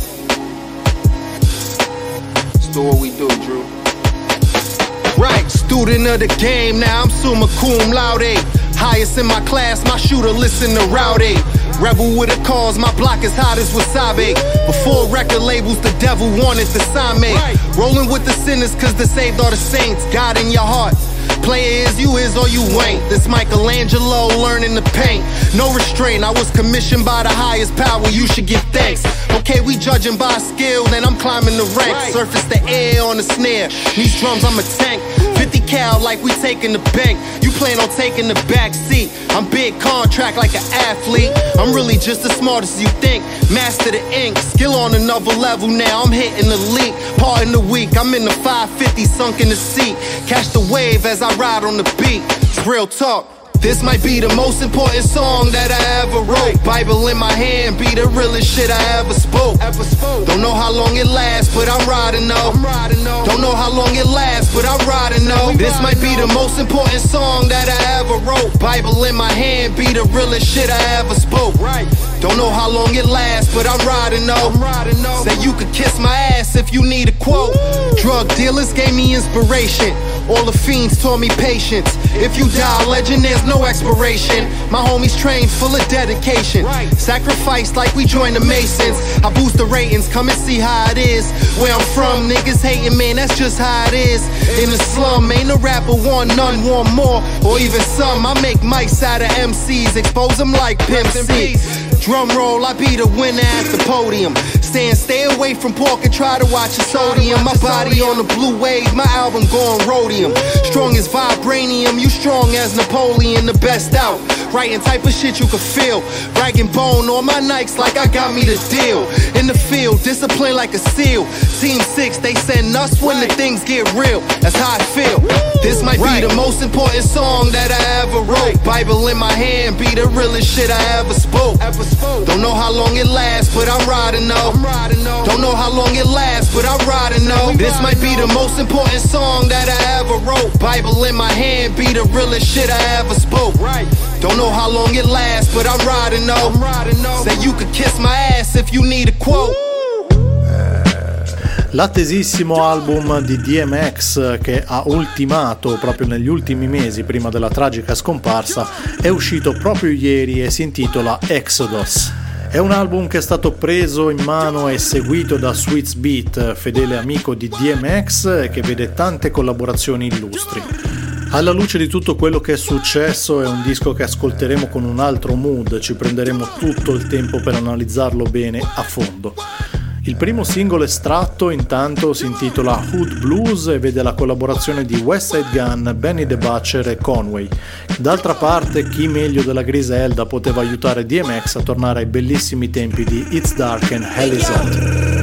Let's do what we do, Drew. Right, student of the game, now I'm summa cum laude. Highest in my class, my shooter listen to Rowdy. Rebel with a cause, my block is hot as wasabi. Before record labels, the devil wanted to sign me. Rolling with the sinners, cause the saved are the saints. God in your heart. Player is you is or you ain't. This Michelangelo learning to paint. No restraint, I was commissioned by the highest power, you should give thanks. Okay, we judging by skill, then I'm climbing the ranks. Surface the air on the snare, these drums I'm a tank. 50 cal like we taking the bank. You plan on taking the back seat. I'm big contract like an athlete. I'm really just as smart as you think. Master the ink, skill on another level now. I'm hitting the leak. Part in the week, I'm in the 550 sunk in the seat. Catch the wave as I ride on the beat. It's real talk. This might be the most important song that I ever wrote. Bible in my hand, be the realest shit I ever spoke. Don't know how long it lasts, but I'm riding though. Don't know how long it lasts, but I'm riding though. This might be the most important song that I ever wrote. Bible in my hand, be the realest shit I ever spoke. Don't know how long it lasts, but I'm riding though. Say you could kiss my ass if you need a quote. Drug dealers gave me inspiration. All the fiends taught me patience. If you die a legend, there's no expiration. My homies trained full of dedication. Sacrificed like we joined the Masons. I boost the ratings, come and see how it is. Where I'm from, niggas hating, man, that's just how it is. In the slum, ain't a rapper want none, want more, or even some. I make mics out of MCs, expose them like Pimp C. Drum roll, I be the winner at the podium. Stay away from pork and try to watch the sodium. My body on the blue wave, my album going rhodium. Strong as vibranium, you strong as Napoleon, the best out. writing type of shit you could feel. Rag and bone on my Nikes like I got me the deal. In the field, discipline like a seal. Team 6, they send us when the things get real. That's how I feel. This might be the most important song that I ever wrote. Bible in my hand, be the realest shit I ever spoke. Don't know how long it lasts, but I'm riding though. Don't know how long it lasts, but I'm riding though. This might be the most important song that I ever wrote. Bible in my hand, be the realest shit I ever spoke. Don't know how long it lasts, but I'm riding though. Say you could kiss my ass if you need a quote. L'attesissimo album di DMX, che ha ultimato proprio negli ultimi mesi prima della tragica scomparsa, è uscito proprio ieri e si intitola Exodus. È un album che è stato preso in mano e seguito da Swizz Beatz, fedele amico di DMX, e che vede tante collaborazioni illustri. Alla luce di tutto quello che è successo, è un disco che ascolteremo con un altro mood, ci prenderemo tutto il tempo per analizzarlo bene a fondo. Il primo singolo estratto intanto si intitola Hood Blues e vede la collaborazione di Westside Gunn, Benny the Butcher e Conway. D'altra parte, chi meglio della Griselda poteva aiutare DMX a tornare ai bellissimi tempi di It's Dark and Hell Is Hot.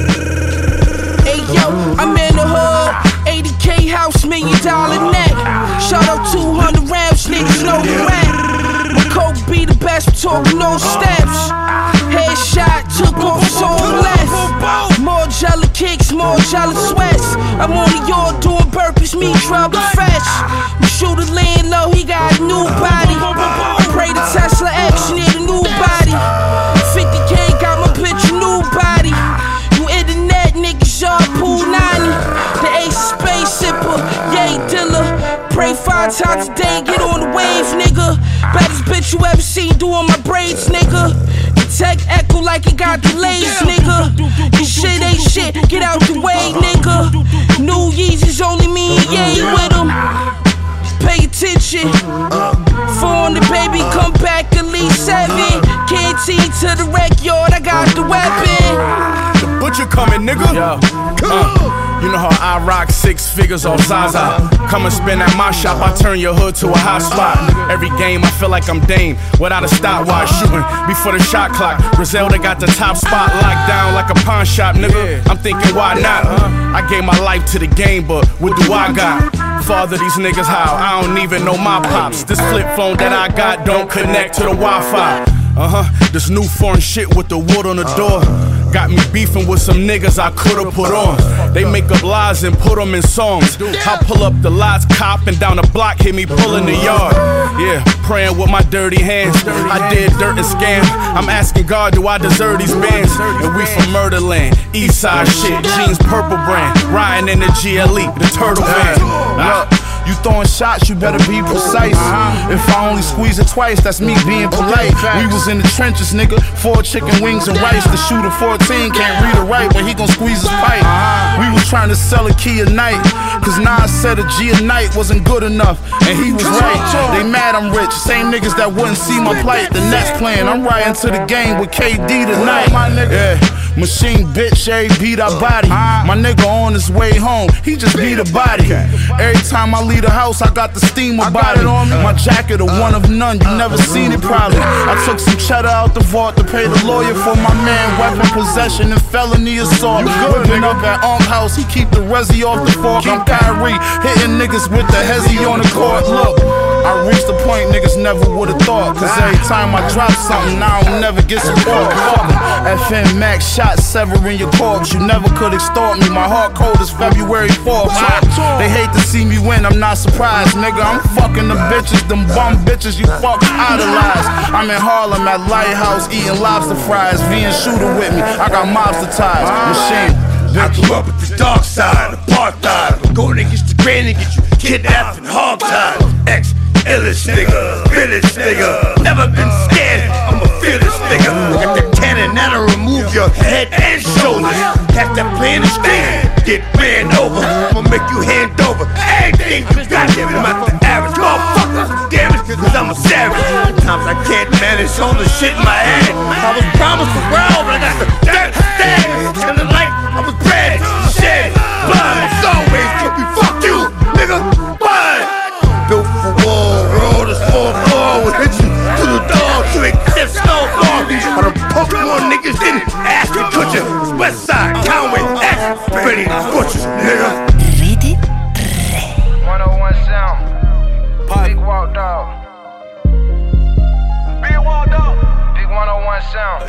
Hey yo, I'm in the hood, 80K house, $1 million neck. Shot up 200 rounds, niggas know the rap. My coke be the best, talk no steps. Headshot, took off, so left. More jelly kicks, more jelly sweats. I'm on the yard doing burpees, me trouble fetch. My shooter laying low, he got a new body. Pray to Tesla X, need a new body. 50K got my bitch a new body. You internet niggas, y'all pool 90. The ace space sipper, yay dealer. Pray 5 times a day, get on the wave, nigga. Baddest bitch you ever seen doing my braids, nigga. Tech echo like it got delays, nigga. This shit ain't shit, get out the way, nigga. New Yeezys only me and Ye with them. Pay attention. 400 baby, come back at least 7. Canteen to the rec yard, I got the weapon. The butcher coming, nigga. You know how I rock 6 figures off Zaza. Come and spin at my shop, I turn your hood to a hot spot. Every game I feel like I'm Dame, without a stopwatch, shooting before the shot clock. Griselda got the top spot locked down like a pawn shop, nigga. I'm thinking why not? I gave my life to the game, but what do I got? Father these niggas how? I don't even know my pops. This flip phone that I got don't connect to the Wi-Fi. This new foreign shit with the wood on the door got me beefing with some niggas I could've put on. They make up lies and put them in songs. I pull up the lies, cop, and down the block, hit me pulling the yard. Yeah, praying with my dirty hands. I did dirt and scam. I'm asking God, do I deserve these bands? And we from Murderland, East Side shit, jeans purple brand, riding in the GLE, the turtle van. You throwing shots, you better be precise. If I only squeeze it twice, that's me being polite. We was in the trenches, nigga. 4 chicken wings and rice. The shooter 14 can't read or write when he gon' squeeze his pipe. We was trying to sell a key a night, cause Nas said a G a night wasn't good enough, and he was right. They mad I'm rich, same niggas that wouldn't see my plight. The Nets playing, I'm riding to the game with KD tonight. Yeah. Machine bitch, every beat I body. My nigga on his way home, he just beat a body. Every time I leave the house, I got the steam about it. My jacket a one of none, you never seen it probably. I took some cheddar out the vault to pay the lawyer for my man. Weapon possession and felony assault. Whipping up at Unk House, he keep the resi off the fork. I'm Kyrie, hitting niggas with the hezzy on the court. Look, I reached the point niggas never would've thought, cause every time I drop something, I don't never get support. FN Max shot severing your corpse. You never could extort me. My heart cold is February 4th. They hate to see me win, I'm not surprised, nigga. I'm fucking the bitches, them bum bitches you fuck idolize. I'm in Harlem at Lighthouse eating lobster fries. V and shooter with me, I got mobster ties. Machine. I grew up with the dark side, apartheid. I'm going against the grain and get you kidnapped and hog-tied. Ex-illest nigga, village nigga. Never been scared, I'm a fearless nigga. Got the cannon that'll remove your head and shoulders. Catch that play in the street, get ran over. I'ma make you hand over everything you got. I'm not the average motherfucker, damage, cause I'm a savage. Sometimes I can't manage all the shit in my head. I was promised the world, but I got the dirt instead. Kinda like I was bred, shed, blood. It's always gonna be fuck you, nigga, blood. Built for war, roll this 4-4 with hit you to the Scorches, nigga. Rete 101 sound. Big Walk Dog. Big Walk Dog. Big 101 sound.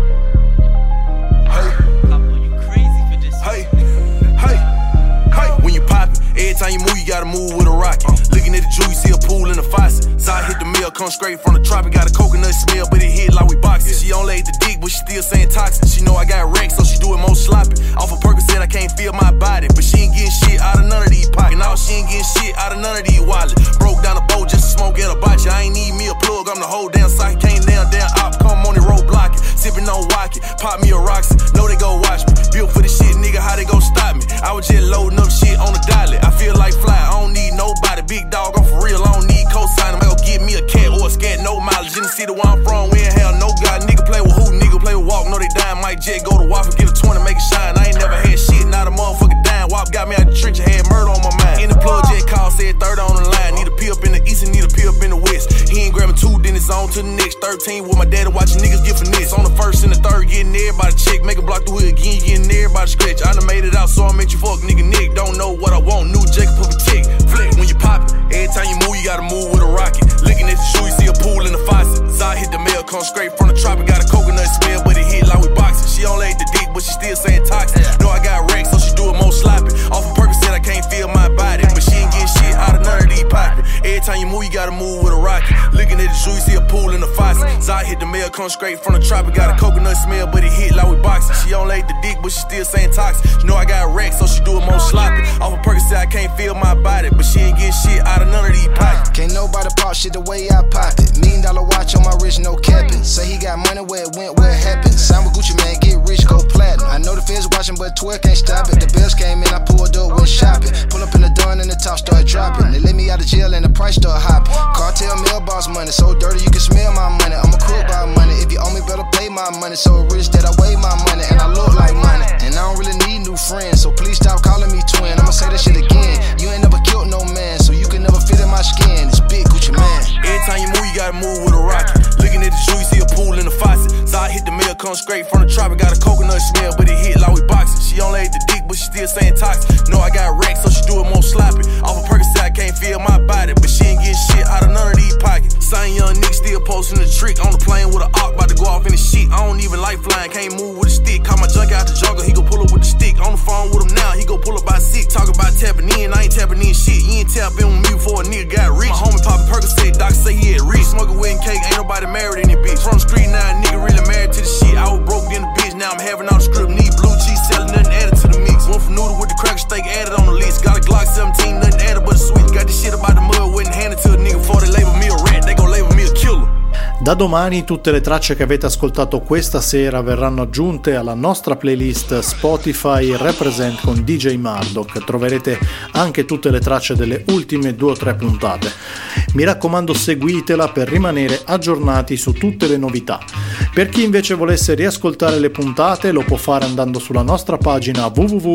When you poppin', every time you move, you gotta move with a rocket. Looking at the jewel, you see a pool in the faucet. Side hit the mill, come straight from the tropic. Got a coconut smell, but it hit like we boxing. She only ate the dick, but she still saying toxic. She know I got wrecked, so she do it more sloppy. Off of Percocet, I can't feel my body, but she ain't getting shit out of none of these pockets. Now she ain't getting shit out of none of these wallets. Broke down a boat just to smoke at a botch. I ain't need me a plug, I'm the whole damn socket. Came down, op, come on the road blocking. Sippin' on Wacky, pop me a Roxy. Know they go watch me. Built for the shit, nigga, how they gon' stop me? I was just loading up shit on the dolly. I feel like fly, I don't need nobody. Big dog, I'm for real, I don't need cosign. I'm gonna get me a cat or a scat, no mileage. In the city where I'm from, we ain't have no God. Nigga play with who? Nigga play with walk, know they dying. Mike Jet go to Waffle, get a 20, make it shine. I ain't never had shit, not a motherfucker dying. Wop got me out the trench, I had murder on my mind. In the plug, Jet call, said third on the line. Need a pee up in the east and need a pee up in the west. He ain't grabbing two, then it's on to the next. 13 with my daddy watching niggas get finesse. On the first and the third, getting everybody check. Make a block the hood again, getting everybody scratch. I done made it out, so I made you fuck nigga Nick. Don't know what I want, new Jacob put a tick. Flick when you pop it. Every time you move, you gotta move with a rocket. Looking at the shoe, you see a pool in the faucet. Zai hit the mail, come straight from the tropic. Got a coconut smell, but it hit like we boxing. She only ate the dick, but she still saying toxic. Know I got wrecked, so she do it more sloppy. Off of Percocet, I can't feel my body, but she ain't getting shit out of none of these pockets. Every time you move, you gotta move with a rocket. Looking at the shoe, you see a pool in the faucet. Zai hit the mail, come straight from the tropic. Got a coconut smell, but it hit like we boxing. She only ate the dick, but she still saying toxic. She know I got wrecked, so she do it more sloppy. Off of Percocet, I can't feel my body, but she ain't getting shit out of none of these pockets. Can't nobody pop shit the way I pop it. $1 million watch on my wrist, no capping. Say he got money where it went, where it happened. Sign with Gucci, man, get rich, go platinum. I know the feds watching, but 12 can't stop it. The bills came in, I pulled up, went shopping. Pull up in the door and the top start dropping. They let me out of jail and the price start hopping. Cartel mailbox money, so dirty you can smell my money. I'm a crook by money. If you owe me, better pay my money. So rich that I weigh my money and I look like money. And I don't really need new friends, so please stop calling me twin. I'ma say that shit again. You ain't never killed no man, so you can never fit in my skin. It's big Gucci man. Every time you move, you gotta move with a rocket. Looking at the shoe, you see a pool in the faucet. Zai hit the mail, come straight from the tropic. Got a coconut smell, but it hit like we boxing. She only ate the dick, but she still saying toxic. Know I got wrecked, so she do it more sloppy. Off of Percocet, I can't feel my body, but she ain't getting shit out of none of these pockets. Same young nigga still posting the trick on the plane with an arc, about to go off in the shit. I don't even like flying, can't move with a stick. Caught my junk out the jungle, he gon' pull up with the stick. On the phone with him now, he gon' pull up by 6. Talk about tapping in, I ain't tapping in shit. You ain't tapping with me before a nigga got rich. My homie poppin' Percocet, doc say he had rich. Smoking wedding cake, ain't nobody married in it, bitch. From the street now, a nigga really married to the shit. I was broke in the bitch, now I'm having all the script. Need blue cheese, selling nothing added to the mix. One for noodle with the cracker steak added on the list. Got a Glock 17, nothing added but a switch. Got this shit about the mud, wouldn't hand it to a nigga before they label me a rat. They gon' label me a killer. Da domani tutte le tracce che avete ascoltato questa sera verranno aggiunte alla nostra playlist Spotify Represent con DJ Murdoch. Troverete anche tutte le tracce delle ultime 2 o 3 puntate. Mi raccomando, seguitela per rimanere aggiornati su tutte le novità. Per chi invece volesse riascoltare le puntate lo può fare andando sulla nostra pagina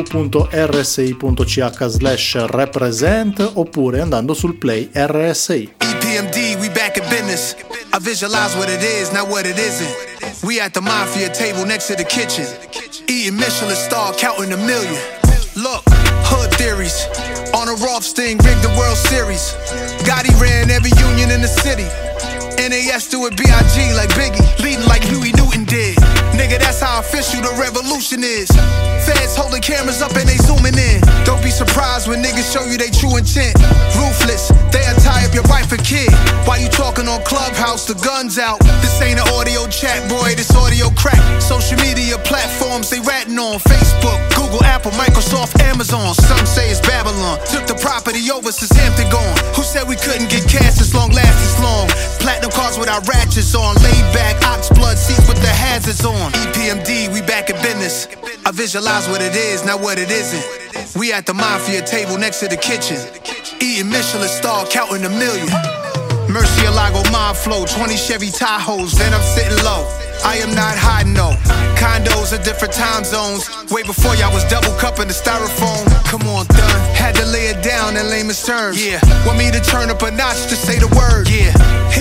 www.rsi.ch/represent oppure andando sul Play RSI. EPMD, we back in business. I visualize what it is, not what it isn't. We at the mafia table next to the kitchen, eating Michelin star, counting $1 million. Look, hood theories. On a Rothstein, rigged the World Series. Gotti ran every union in the city. NAS do it B.I.G. like Biggie, leading like Huey Newton did. Nigga, that's how official the revolution is. Feds holding cameras up and they zooming in. Don't be surprised when niggas show you they true intent. Ruthless, they'll tie up your wife and kid. While you talking on Clubhouse, the gun's out. This ain't an audio chat, boy, this audio crack. Social media platforms they ratting on. Facebook, Google, Apple, Microsoft, Amazon. Some say it's Babylon. Took the property over since Hampton gone. Who said we couldn't get cash this long, last this long? Platinum cars with our ratchets on. Laid back, ox blood seats with the hazards on. EPMD, we back in business. I visualize what it is, not what it isn't. We at the mafia table next to the kitchen, eating Michelin star, counting $1 million. Murcielago mob flow, 20 Chevy Tahoes, then I'm sitting low. I am not hiding no. Condos in different time zones. Way before y'all was double cupping the styrofoam. Come on, done. Had to lay it down in layman's terms. Yeah. Want me to turn up a notch to say the word. Yeah. Hit told me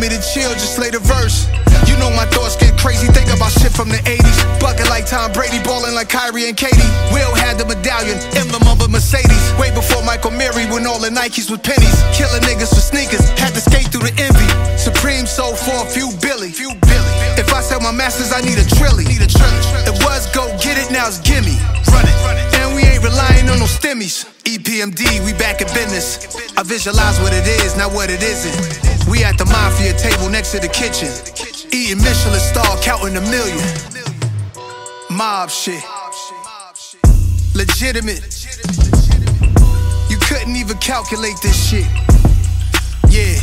me to chill, just lay the verse. You know my thoughts get crazy, think about shit from the 80s. Bucket like Tom Brady, ballin' like Kyrie and Katie. Will had the medallion, emblem of a Mercedes. Way before Michael Mary, when all the Nikes was pennies. Killing niggas for sneakers, had to skate through the envy. Supreme sold for a few Billy. If I sell my masters, I need a trilly. It was go get it, now it's gimme. Run it. And we ain't relying on no stimmies. EPMD, we back in business. I visualize what it is, not what it isn't. We at the mafia table next to the kitchen. Eating Michelin star, counting a million. Mob shit. Legitimate. You couldn't even calculate this shit. Yeah.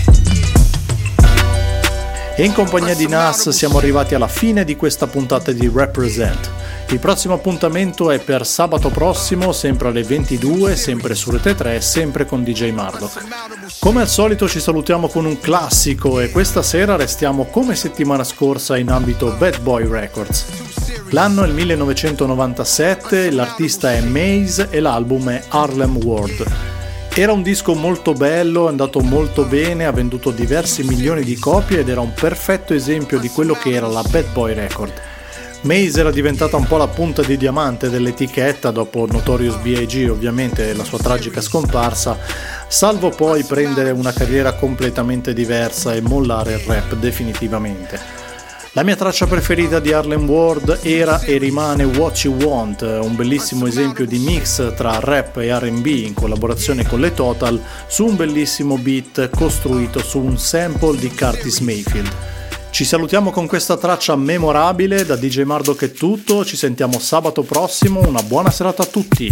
E in compagnia di Nas siamo arrivati alla fine di questa puntata di Represent. Il prossimo appuntamento è per sabato prossimo, sempre alle 22, sempre su Rete 3, sempre con DJ Murdoch. Come al solito ci salutiamo con un classico e questa sera restiamo come settimana scorsa in ambito Bad Boy Records. L'anno è il 1997, l'artista è Maze e l'album è Harlem World. Era un disco molto bello, è andato molto bene, ha venduto diversi milioni di copie ed era un perfetto esempio di quello che era la Bad Boy Record. Maze era diventata un po' la punta di diamante dell'etichetta dopo Notorious B.I.G. ovviamente e la sua tragica scomparsa, salvo poi prendere una carriera completamente diversa e mollare il rap definitivamente. La mia traccia preferita di Harlem World era e rimane What You Want, un bellissimo esempio di mix tra rap e R&B in collaborazione con le Total su un bellissimo beat costruito su un sample di Curtis Mayfield. Ci salutiamo con questa traccia memorabile, da DJ Murdoch è tutto, ci sentiamo sabato prossimo, una buona serata a tutti!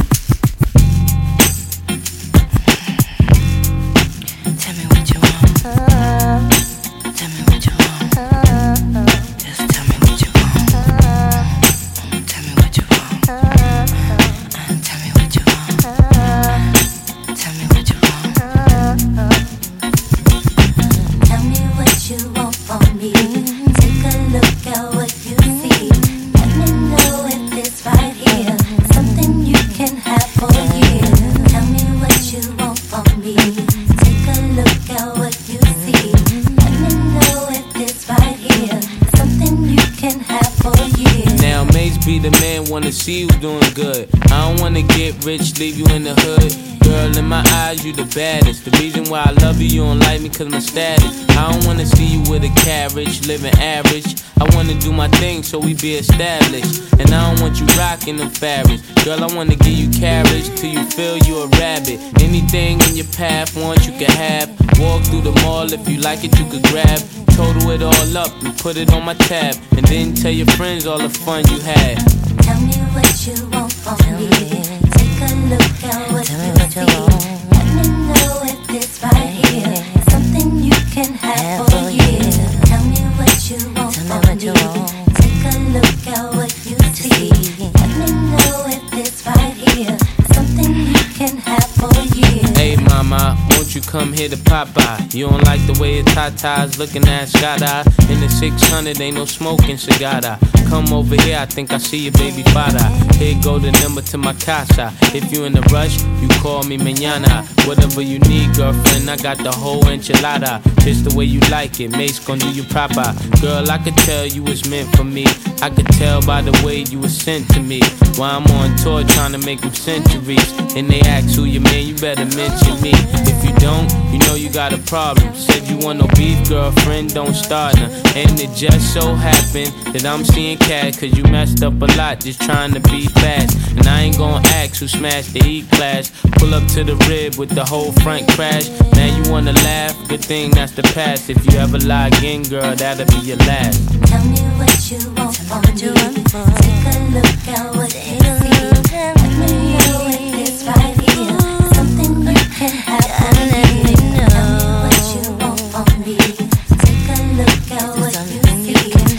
See you doing good. I don't wanna get rich, leave you in the hood. Girl, in my eyes, you the baddest. The reason why I love you, you don't like me cause my status. I don't wanna see you with a carriage, living average. I wanna do my thing so we be established. And I don't want you rocking them fabrics. Girl, I wanna give you carriage till you feel you a rabbit. Anything in your path, want you can have. Walk through the mall, if you like it, you could grab. Total it all up and put it on my tab. And then tell your friends all the fun you had. Tell me what you want from me. Take a look at what you see. Let me know if it's right here. Something you can have for years. Tell me what you want from me. Take a look at what you see. Let me know if it's right here. Something you can have for years. Hey mama, won't you come here to Popeye? You don't like the way your tatas looking at Skada. In the 600 ain't no smoking cigar. Come over here, I think I see your baby father. Here go the number to my casa. If you in a rush, you call me mañana. Whatever you need, girlfriend, I got the whole enchilada. Just the way you like it, Mace gon' do you proper. Girl, I could tell you was meant for me. I could tell by the way you was sent to me. While I'm on tour trying to make them centuries. And they ask who you man, you better mention me. If you don't, you know you got a problem. Said you want no beef, girlfriend, don't start now. And it just so happened that I'm seeing cat, cause you messed up a lot just trying to be fast. And I ain't gon' ask who smashed the E-class. Pull up to the rib with the whole front crash. Now you wanna laugh, good thing that's the past. If you ever lie again, girl, that'll be your last. Tell me what you want from me. Take a look at what you see. Let me know if it's right here. Something you can have for me. Tell me what you want from me. Take a look at what you see. Let me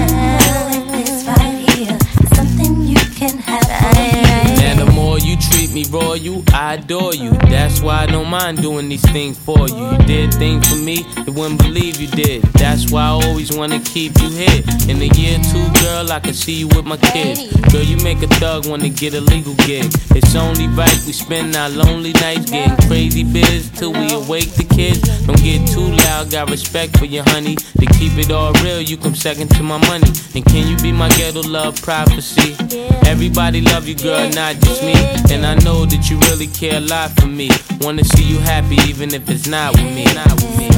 know if it's right here. Something you can have for me. Now the more you treat me royal, I adore you. That's why I don't mind doing these things for you. You did things for me, they wouldn't believe you did. That's why I always wanna keep you here. In a year or two, girl, I can see you with my kids. Girl, you make a thug wanna get a legal gig. It's only right we spend our lonely nights getting crazy biz. till we awake the kids. Don't get too loud, got respect for your honey. To keep it all real, you come second to my money. And can you be my ghetto love prophecy? Everybody love you, girl, not just me. And I know that you really care a lot for me. Wanna see you happy even if it's not with me. Not with me.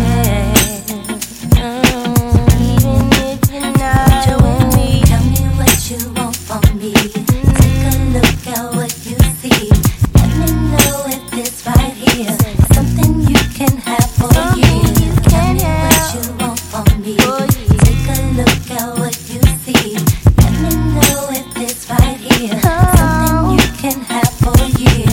Tell me what you want from me. Take a look at what you see. Let me know if this right here is something you can have for years. Tell me what you want from me. Take a look at what you see. Let me know if this right here is something you can have for years.